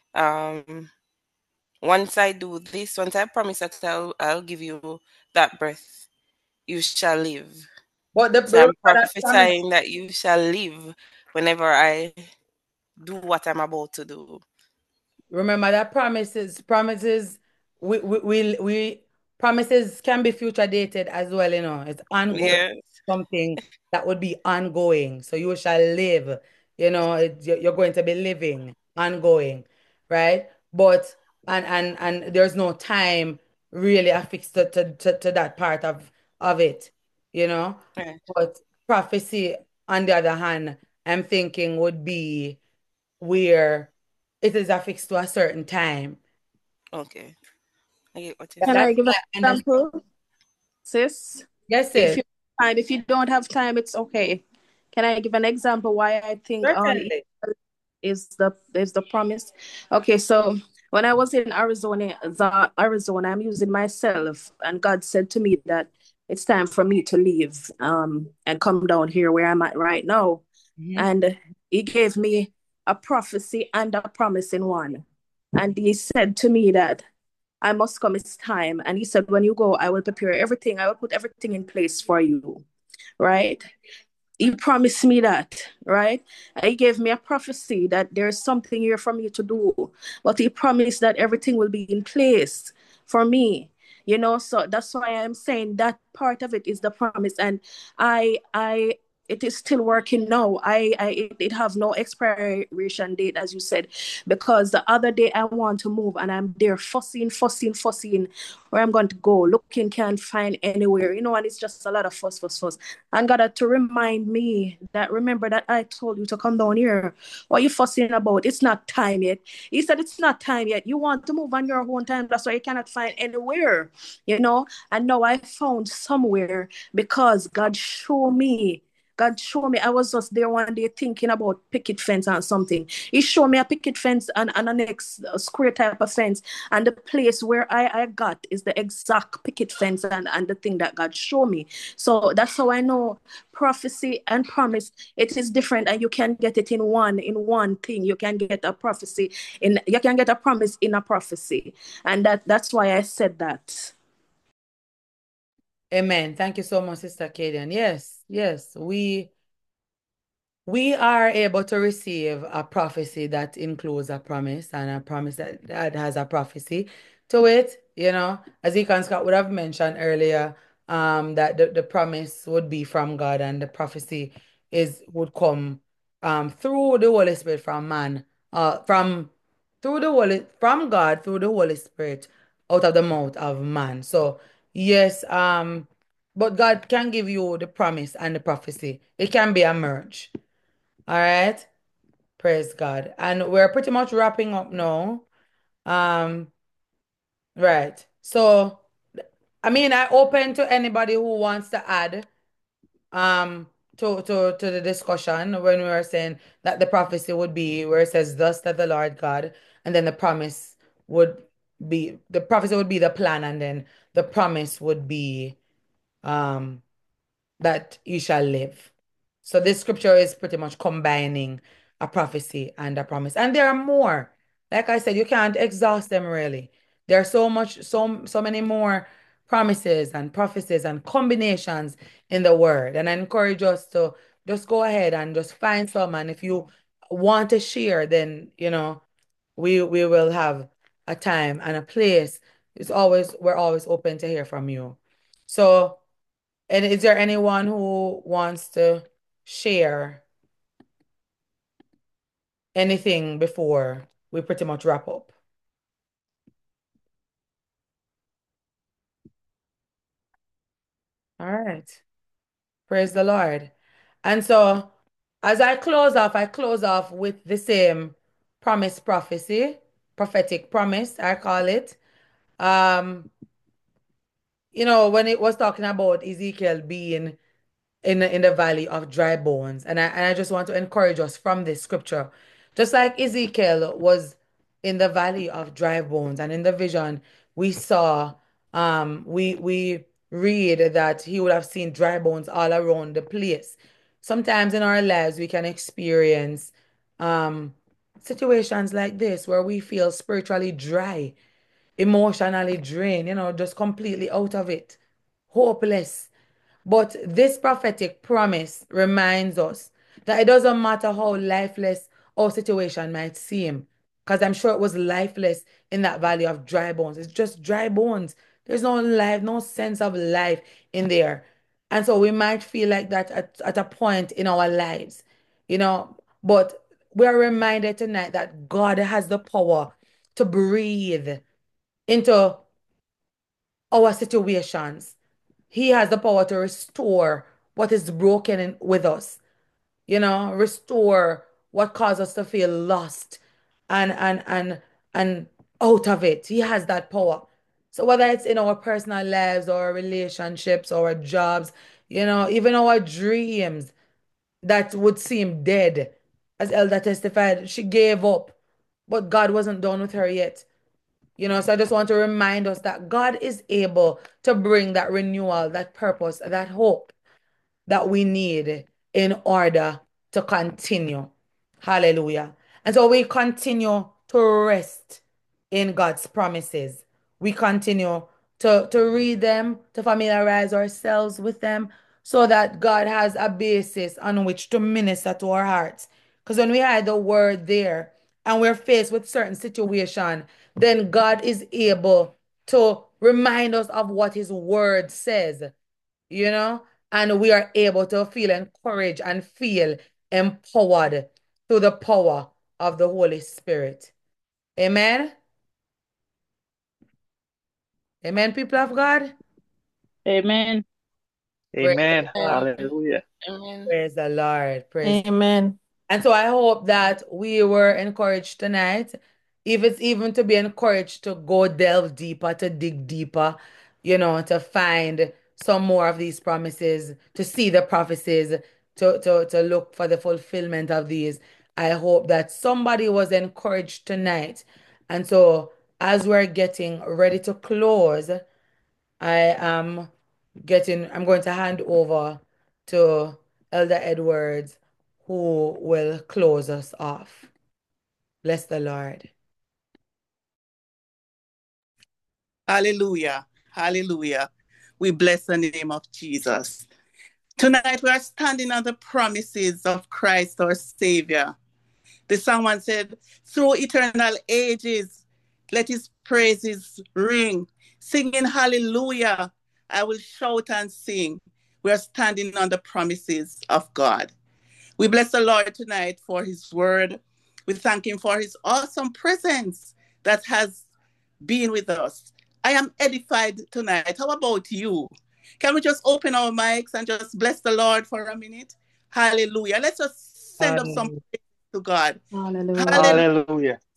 E: Um once I do this, once I promise that I'll I'll give you that breath, you shall live.
A: But the,
E: So
A: remember
E: I'm
A: that promise.
E: prophesying that you shall live whenever I do what I'm about to do.
A: Remember that promises, promises, we, we, we, we promises can be future dated as well, you know. It's ongoing,
E: Yes.
A: something that would be ongoing. So you shall live, you know, it, you- you're going to be living, ongoing, right? But and and and there's no time really affixed to, to, to, to that part of of it, you know.
E: Right.
A: But prophecy, on the other hand, I'm thinking would be where it is affixed to a certain time.
E: Okay. I get what you're
A: That,
G: Can
E: saying.
G: I
A: that's
G: give an
A: my understanding.
G: example, sis?
A: Yes,
G: If
A: sis.
G: you time, if you don't have time, it's okay. Can I give an example why I think um
A: Certainly.
G: is the is the promise? Okay, so when I was in Arizona, the Arizona, I'm using myself, and God said to me that it's time for me to leave um and come down here where I'm at right now.
A: Mhm.
G: And He gave me a prophecy and a promise in one. And He said to me that I must come, it's time. And He said, when you go, I will prepare everything, I will put everything in place for you. Right? He promised me that, right? He gave me a prophecy that there's something here for me to do. But he promised that everything will be in place for me. You know, so that's why I'm saying that part of it is the promise. And I I it is still working now. I, I it, it have no expiration date, as you said, because the other day I want to move and I'm there fussing, fussing, fussing where I'm going to go, looking, can't find anywhere, you know, and it's just a lot of fuss, fuss, fuss. And God had to remind me that remember that I told you to come down here. What are you fussing about? It's not time yet. He said it's not time yet. You want to move on your own time. That's why you cannot find anywhere, you know. And now I found somewhere because God showed me. God showed me. I was just there one day thinking about picket fence and something. He showed me a picket fence and, and a next uh, square type of fence. And the place where I, I got is the exact picket fence and, and the thing that God showed me. So that's how I know prophecy and promise. It is different, and you can get it in one in one thing. You can get a prophecy in you can get a promise in a prophecy, and that that's why I said that.
A: Amen. Thank you so much, Sister Kadian. Yes, yes. We we are able to receive a prophecy that includes a promise and a promise that, that has a prophecy to it, you know, as Deacon Scott would have mentioned earlier, um, that the, the promise would be from God and the prophecy is would come um through the Holy Spirit from man, uh from through the Holy from God through the Holy Spirit out of the mouth of man. So yes, um, but God can give you the promise and the prophecy. It can be a merge. All right. Praise God. And we're pretty much wrapping up now. Um, Right. So, I mean, I open to anybody who wants to add um to to to the discussion when we were saying that the prophecy would be where it says, "Thus saith the Lord God," and then the promise would be the prophecy would be the plan, and then the promise would be um that you shall live. So this scripture is pretty much combining a prophecy and a promise. And there are more. Like I said, you can't exhaust them really. There are so much, so so many more promises and prophecies and combinations in the word. And I encourage us to just go ahead and just find some. And if you want to share, then you know, we we will have a time and a place. It's always we're always open to hear from you. So and is there anyone who wants to share anything before we pretty much wrap up? All right. Praise the Lord. And so, as I close off, I close off with the same promise prophecy, prophetic promise, I call it. Um, you know, when it was talking about Ezekiel being in the, in the valley of dry bones. And I, and I just want to encourage us from this scripture. Just like Ezekiel was in the valley of dry bones, and in the vision we saw, um, we we read that he would have seen dry bones all around the place. Sometimes in our lives we can experience um, situations like this where we feel spiritually dry, emotionally drained, you know, just completely out of it, hopeless. But this prophetic promise reminds us that it doesn't matter how lifeless our situation might seem, because I'm sure it was lifeless in that valley of dry bones. It's just dry bones. There's no life, no sense of life in there. And so we might feel like that at, at a point in our lives, you know, but we're reminded tonight that God has the power to breathe into our situations. He has the power to restore what is broken in, with us, you know, restore what caused us to feel lost and and and and out of it. He has that power. So whether it's in our personal lives or relationships or jobs, you know, even our dreams that would seem dead, as Elder testified, she gave up, but God wasn't done with her yet. You know, so I just want to remind us that God is able to bring that renewal, that purpose, that hope that we need in order to continue. Hallelujah. And so we continue to rest in God's promises. We continue to, to read them, to familiarize ourselves with them, so that God has a basis on which to minister to our hearts. Because when we hide the word there and we're faced with certain situation, then God is able to remind us of what his word says, you know, and we are able to feel encouraged and feel empowered through the power of the Holy Spirit. Amen. Amen, people of God.
C: Amen.
A: Praise
D: Amen.
A: the Lord.
D: Hallelujah.
E: Amen.
A: Praise the Lord. Praise.
F: Amen.
A: And so I hope that we were encouraged tonight, if it's even to be encouraged to go delve deeper, to dig deeper, you know, to find some more of these promises, to see the prophecies, to, to, to look for the fulfillment of these. I hope that somebody was encouraged tonight. And so as we're getting ready to close, I am getting, I'm going to hand over to Elder Edwards, who will close us off. Bless the Lord.
B: Hallelujah. Hallelujah. We bless the name of Jesus. Tonight we are standing on the promises of Christ our Savior. The someone said, through eternal ages, let his praises ring. Singing hallelujah, I will shout and sing. We are standing on the promises of God. We bless the Lord tonight for his word. We thank him for his awesome presence that has been with us. I am edified tonight. How about you? Can we just open our mics and just bless the Lord for a minute? Hallelujah. Let's just send up some
A: Hallelujah.
B: praise to God.
G: Hallelujah.
B: Hallelujah.
D: Hallelujah.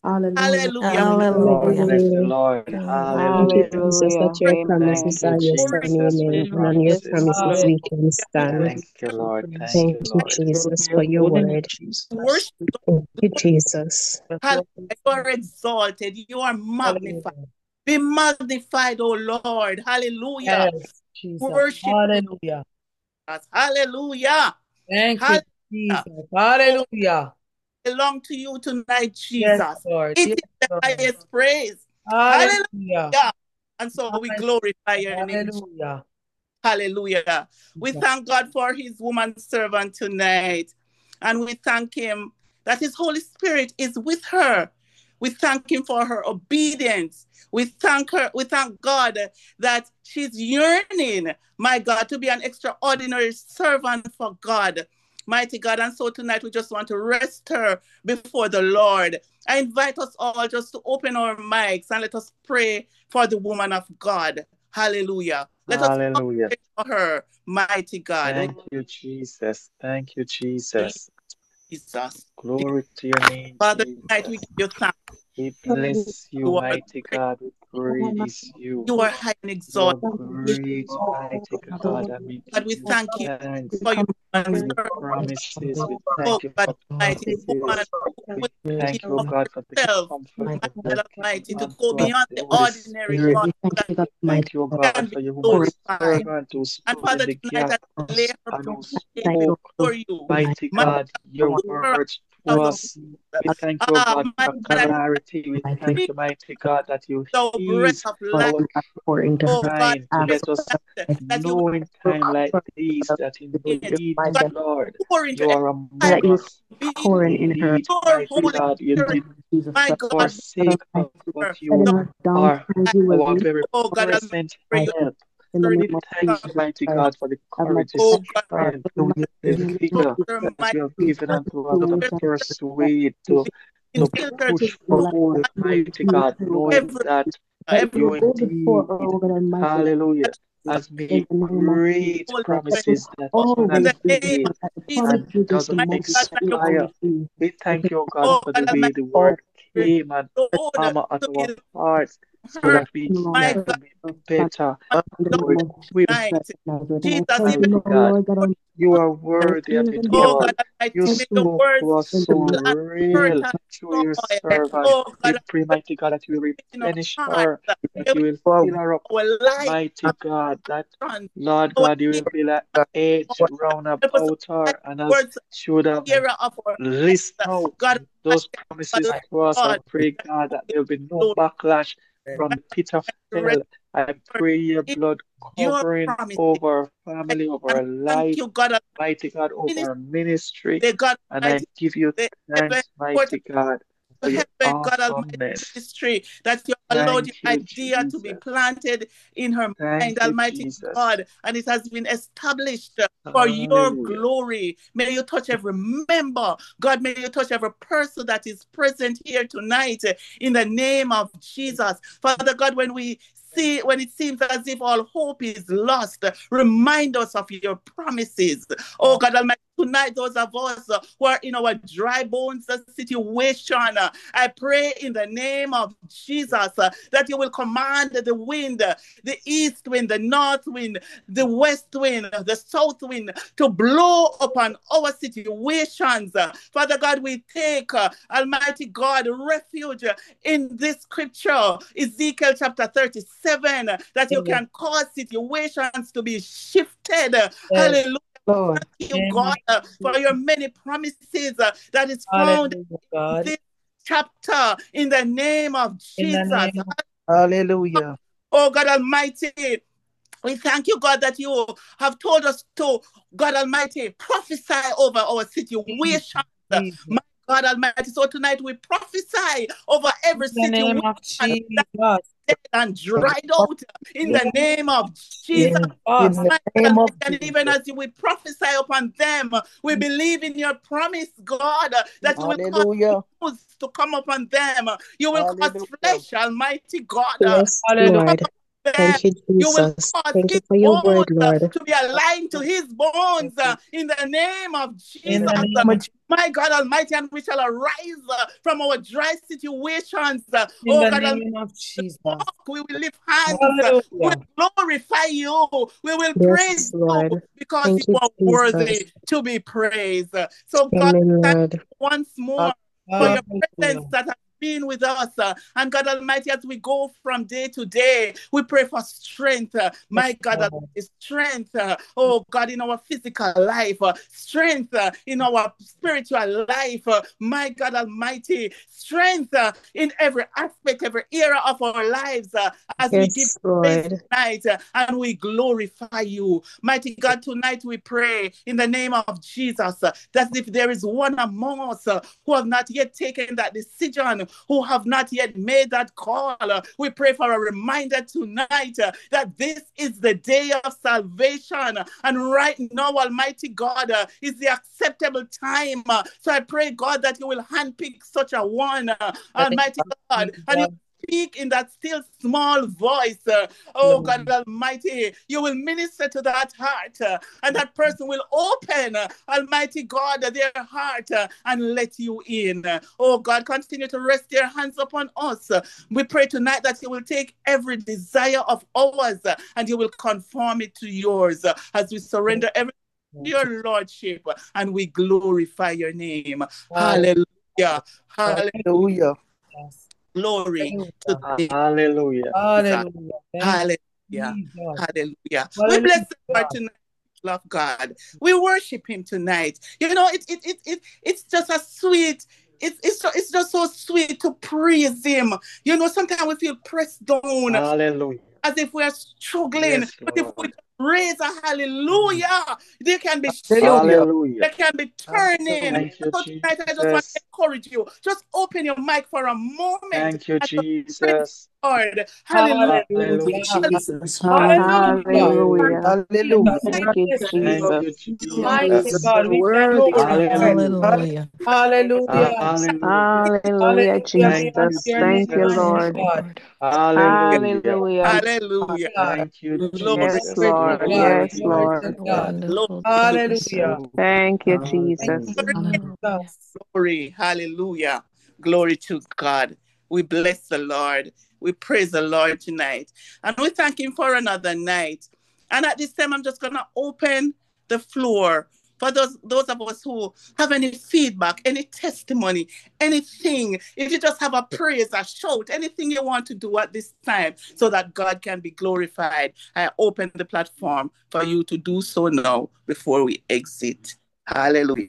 G: Hallelujah.
B: Hallelujah.
D: Lord, bless the
C: Hallelujah.
D: Lord.
C: Thank you,
D: Hallelujah.
C: Jesus, that
I: Hallelujah.
C: your
I: Amen.
C: promises
D: Thank you,
C: are yes
B: Glory,
C: and
D: Jesus, for your
C: amen, and on your
B: glory,
D: promises.
C: promises
A: Hallelujah.
C: we can
B: we
C: stand.
D: Thank you, Lord. Thank
C: Thank
D: you,
C: you,
D: Lord.
C: Jesus, for your word.
B: worship.
C: Thank you, Jesus.
B: Hallelujah. You are exalted. You are magnified.
A: Hallelujah.
B: Be magnified, O Lord. Hallelujah.
A: Yes, Jesus.
B: Worship you,
A: Hallelujah.
B: Jesus. Hallelujah.
A: Thank you,
B: Hallelujah.
A: Jesus.
B: Oh,
A: Hallelujah.
B: belong to you tonight,
A: Yes,
B: Jesus.
A: Lord.
B: It
A: Yes,
B: is the
A: Lord.
B: highest praise.
A: Hallelujah.
B: Hallelujah. And so we glorify your name.
A: Hallelujah.
B: Hallelujah. We thank God for his woman servant tonight. And we thank him that his Holy Spirit is with her. We thank him for her obedience. We thank her, we thank God that she's yearning, my God, to be an extraordinary servant for God. Mighty God. And so tonight we just want to rest her before the Lord. I invite us all just to open our mics and let us pray for the woman of God. Hallelujah. Let us
D: Hallelujah.
B: pray for her, mighty God.
D: Thank you, Jesus. Thank you, Jesus.
B: Jesus.
D: Glory to your name,
B: Father, tonight we
D: Jesus.
B: give you thanks.
D: We bless you,
B: You are
D: mighty
B: great.
D: God. We praise you.
B: You are high and
D: You are
B: exalted.
D: great, mighty God, and we
B: God,
D: give
B: we
D: you
B: thank you
D: thanks
B: for your
D: for
B: woman
D: your
B: servant.
D: promises. We
B: Oh
D: thank you
B: God
D: for
B: Almighty, woman
D: prophecies.
B: who
D: We
B: will
D: thank
B: give
D: you, O
B: of
D: God, for the
B: herself,
D: comfort
B: my
D: that you
B: God
D: have given
B: Almighty, to go
D: unto us,
B: beyond
D: the
B: the
D: Holy
B: ordinary,
D: Spirit.
B: God, so that
D: We thank you, O
B: you can
D: God,
B: be
D: for your woman
B: glorified.
D: servant who
B: And
D: stood in
B: Father,
D: the
B: tonight
D: gap
B: I lay her
D: and who
B: before
D: spoke,
B: you.
D: mighty
B: My
D: God,
B: God,
D: your
B: put her
D: words to
B: out of
D: us. We thank you, O
B: ah,
D: God,
B: my
D: for
B: God, I
D: clarity. We thank
B: speak
D: you, mighty God, that you
B: the breath
D: ease
B: of life.
D: our
B: Oh God,
D: crying to
B: I pray
D: let us
B: tonight that you
D: know in time like these that
B: will
D: indeed,
B: God
D: Lord,
B: pour into
D: you
B: every
D: are
B: fiber
D: among us.
B: be
D: Indeed,
B: your
D: mighty
B: Holy
D: God, you
B: Spirit,
D: did
B: my
D: not
B: God,
D: forsake us, but
B: her,
D: you
B: the
D: are
B: light.
D: our very
B: Oh God, I'm
D: present
B: for you.
D: help. We thank you, mighty God, for the courage, the
B: Oh God,
D: strength, the
B: close
D: vigor
B: her
D: that
B: mighty
D: you have given unto us to
B: every
D: persuade, to, to
B: filter
D: push forth, mighty God, knowing
B: every
D: that
B: every
D: you indeed, hallelujah, has made great
B: Holy Spirit.
D: promises that
B: Oh, in
D: cannot
B: the name
D: fail
B: of Jesus,
D: and doesn't
B: my God, that you
D: expire. We thank you, O God,
B: oh
D: for
B: God
D: the way
B: Almighty,
D: the word came and
B: Lord,
D: hammer at
B: to
D: our
B: be
D: hearts so
B: heard,
D: that we
B: my
D: can
B: God,
D: be better,
B: Lord,
D: more equipped.
B: tonight. Jesus, even
D: Mighty God,
B: for
D: you are worthy of it
B: oh
D: all.
B: God
D: You
B: Almighty, may your
D: spoke
B: words
D: to us so
B: plant
D: real
B: fertile
D: through your
B: soil.
D: servant.
B: Oh
D: We
B: God
D: pray,
B: Almighty,
D: mighty God, that you will
B: in our
D: replenish
B: hearts,
D: her, that
B: may
D: you
B: we
D: will fill her up,
B: our life
D: mighty God, that
B: on
D: Lord
B: our
D: God, you will be like edge round
B: help us
D: about
B: like
D: her, and as
B: words
D: she would have
B: hearer of our
D: list out
B: God
D: those
B: Almighty,
D: promises to us, I
B: God,
D: pray, God, that there will be no
B: Lord,
D: backlash from the pit of
B: rest
D: hell. I pray your
B: in
D: blood
B: your
D: covering
B: promises.
D: over her
B: I
D: family, over
B: and
D: her
B: thank
D: life,
B: you, God
D: mighty God, over
B: Almighty,
D: her ministry.
B: the God
D: And I
B: Almighty,
D: give you
B: the heaven
D: thanks,
B: portal
D: mighty God,
B: to
D: for your
B: heaven, God Almighty
D: awesomeness.
B: ministry, that you allowed your
D: Thank you,
B: idea to be
D: Jesus.
B: planted in her mind,
D: Thank you,
B: Almighty
D: Jesus.
B: God, and it has been established for your
D: Hallelujah.
B: glory. May you touch every member, God, may you touch every person that is present here tonight in the name of Jesus. Father God, when we see when it seems as if all hope is lost, remind us of your promises. Oh God Almighty, tonight those of us uh, who are in our dry bones uh, situation, uh, I pray in the name of Jesus uh, that you will command the wind, uh, the east wind, the north wind, the west wind, uh, the south wind to blow upon our situations. Uh, Father God, we take, uh, Almighty God, refuge uh, in this scripture, Ezekiel chapter thirty-seven, uh, that you
A: Yes,
B: can cause situations to be shifted. Uh,
A: yes,
B: Hallelujah.
A: Lord.
B: Thank you,
A: Name
B: God,
A: of
B: uh, for
A: Jesus.
B: your many promises uh, that is found
A: Hallelujah,
B: in
A: God.
B: this chapter in the name of
A: In the
B: Jesus.
A: name of Hallelujah.
B: Oh God Almighty, we thank you, God, that you have told us to, God Almighty, prophesy over our
A: Jesus,
B: situations.
A: Jesus.
B: My God Almighty, so tonight we prophesy over
A: In
B: every
A: the
B: situation
A: name of
B: that
A: Jesus.
B: dead and dried out in
A: Yes,
B: the name of Jesus.
A: Jesus.
B: My
A: In the
B: God
A: name of
B: Almighty, and even
A: Jesus.
B: as we prophesy upon them, we believe in your promise, God, that you will cause
I: Hallelujah.
B: foods to come upon them. You will cause
I: Hallelujah.
B: flesh, Almighty God,
C: Yes,
B: to come
A: Hallelujah.
C: Lord.
B: them.
I: you,
B: You will
I: Jesus.
B: cause
I: Thank you
B: his
I: for your
B: bones
I: word,
B: uh,
I: Lord.
B: to be aligned to his bones uh, in the name of
A: In
B: Jesus.
A: the
B: Uh,
A: name of Jesus.
B: My God Almighty, and we shall arise uh, from our dry situations. Uh,
A: In
B: oh
A: the
B: God Almighty,
A: name of Jesus.
B: walk, we will lift hands, uh, we
A: Hallelujah.
B: will glorify you, we will
I: Yes,
B: praise you
I: Lord.
B: because
I: Thank
B: you
I: you,
B: are
I: Jesus.
B: worthy to be praised. Uh, So God,
I: Amen,
B: thank
I: Lord.
B: you once more for your presence
A: Hallelujah.
B: that has been with us. Uh, and God Almighty, as we go from day to day, we pray for strength. Uh, my
A: Yes,
B: God,
A: Lord.
B: Almighty, strength. Uh, oh God, in our physical life, uh, strength uh, in our spiritual life. Uh, my God Almighty, strength uh, in every aspect, every era of our lives uh, as we give
I: Yes,
B: praise
I: Lord.
B: tonight uh, and we glorify you. Mighty God, tonight we pray in the name of Jesus uh, that if there is one among us uh, who have not yet taken that decision, who have not yet made that call, uh, we pray for a reminder tonight uh, that this is the day of salvation. And right now, Almighty God, uh, is the acceptable time. Uh, so I pray, God, that you will handpick such a one, uh, Almighty God, and you speak in that still small voice. Uh, oh God Almighty, you will minister to that heart, uh, and that person will open, uh, Almighty God, their heart uh, and let you in. Uh, oh God, continue to rest your hands upon us. Uh, we pray tonight that you will take every desire of ours uh, and you will conform it to yours uh, as we surrender everything to your Lordship uh, and we glorify your name. Hallelujah. Hallelujah. Glory to the name.
D: Hallelujah.
A: Hallelujah. Thank you,
B: Hallelujah.
A: Jesus.
B: Hallelujah. We
A: Hallelujah.
B: bless the Lord tonight. Love God. We worship him tonight. You know, it it it, it it's just a sweet. It's it's so, it's just so sweet to praise him. You know, sometimes we feel pressed down
D: Hallelujah.
B: as if we're struggling.
D: Yes,
B: But if we
D: Lord.
B: raise a hallelujah, they can be
A: Hallelujah.
B: shifting.
D: Hallelujah.
B: They can be turning.
D: Thank you,
B: So tonight, I just want to
D: Jesus.
B: encourage you. Just open your mic for a moment
D: Thank you,
B: and just praise
D: Jesus.
B: the Lord. Hallelujah.
G: Thank you,
D: Hallelujah.
A: Hallelujah.
G: Jesus.
A: Hallelujah.
G: Hallelujah.
I: Hallelujah.
G: Hallelujah.
I: Thank you,
A: Yes,
D: Thank
A: Jesus.
D: you,
I: Jesus.
A: Mighty
D: Jesus.
A: God, we thank you
G: Worthy.
A: tonight.
D: Hallelujah.
G: Hallelujah.
A: Hallelujah.
D: Hallelujah.
I: Hallelujah,
A: Hallelujah. Be
D: Thank
A: unto
D: you,
I: Jesus.
A: your name,
I: Thank you,
D: Jesus.
A: mighty
I: Lord.
G: Thank you,
A: God.
G: Lord.
D: Hallelujah.
I: Hallelujah.
B: Hallelujah.
A: God.
D: Thank you,
B: Glory,
I: Yes,
D: Jesus.
A: Glory
D: You're
A: to
I: Lord.
A: God.
I: Yes,
D: worthy,
A: Glory
D: mighty
A: to
I: Lord.
A: God.
D: God.
B: glory,
G: Wonderful Jesus.
A: Hallelujah.
D: Oh,
I: Thank you,
A: Thank
I: Jesus.
A: you,
D: hallelujah.
G: Hallelujah.
A: Jesus.
B: glory. Hallelujah. Glory to God. We bless the Lord. We praise the Lord tonight. And we thank him for another night. And at this time, I'm just going to open the floor for those, those of us who have any feedback, any testimony, anything. If you just have a praise, a shout, anything you want to do at this time so that God can be glorified, I open the platform for you to do so now before we exit. Hallelujah.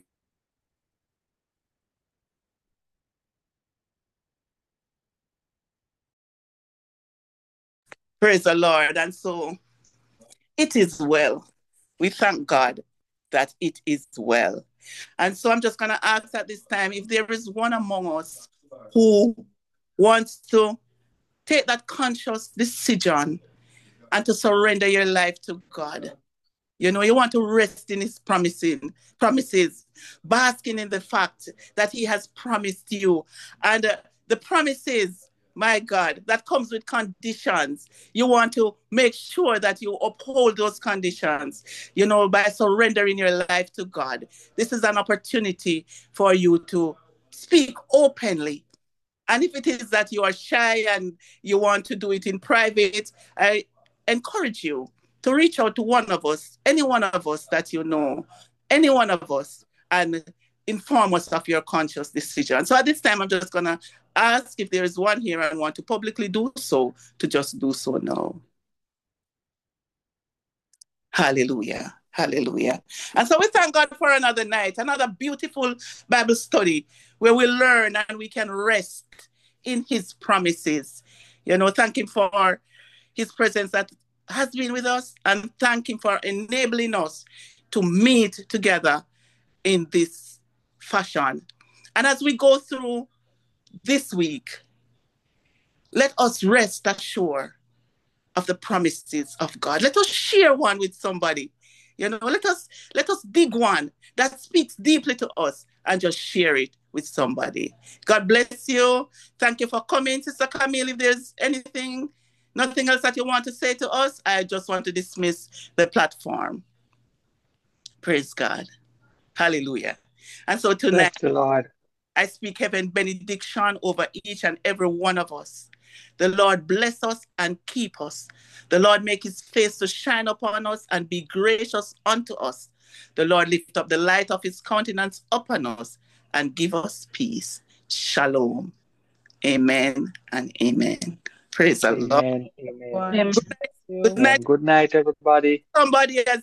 B: Praise the Lord. And so it is well. We thank God that it is well. And so I'm just going to ask at this time if there is one among us who wants to take that conscious decision and to surrender your life to God. You know, you want to rest in his promising, promises, basking in the fact that he has promised you. And uh, the promises, my God, that comes with conditions. You want to make sure that you uphold those conditions, you know, by surrendering your life to God. This is an opportunity for you to speak openly. And if it is that you are shy and you want to do it in private, I encourage you to reach out to one of us, any one of us that you know, any one of us, and inform us of your conscious decision. So at this time, I'm just going to ask if there is one here and want to publicly do so, to just do so now. Hallelujah. Hallelujah. And so we thank God for another night, another beautiful Bible study where we learn and we can rest in his promises. You know, thank him for his presence that has been with us, and thank him for enabling us to meet together in this fashion. And as we go through this week, let us rest assured of the promises of God. Let us share one with somebody. You know, let us let us dig one that speaks deeply to us and just share it with somebody. God bless you. Thank you for coming, Sister Camille. If there's anything Nothing else that you want to say to us? I just want to dismiss the platform. Praise God. Hallelujah. And so tonight,
D: Bless the Lord.
B: I speak heaven benediction over each and every one of us. The Lord bless us and keep us. The Lord make his face to shine upon us and be gracious unto us. The Lord lift up the light of his countenance upon us and give us peace. Shalom. Amen and amen. Praise the Lord.
D: Amen. Amen.
C: Amen.
B: Good night.
D: Amen. Good night, everybody.
B: Somebody has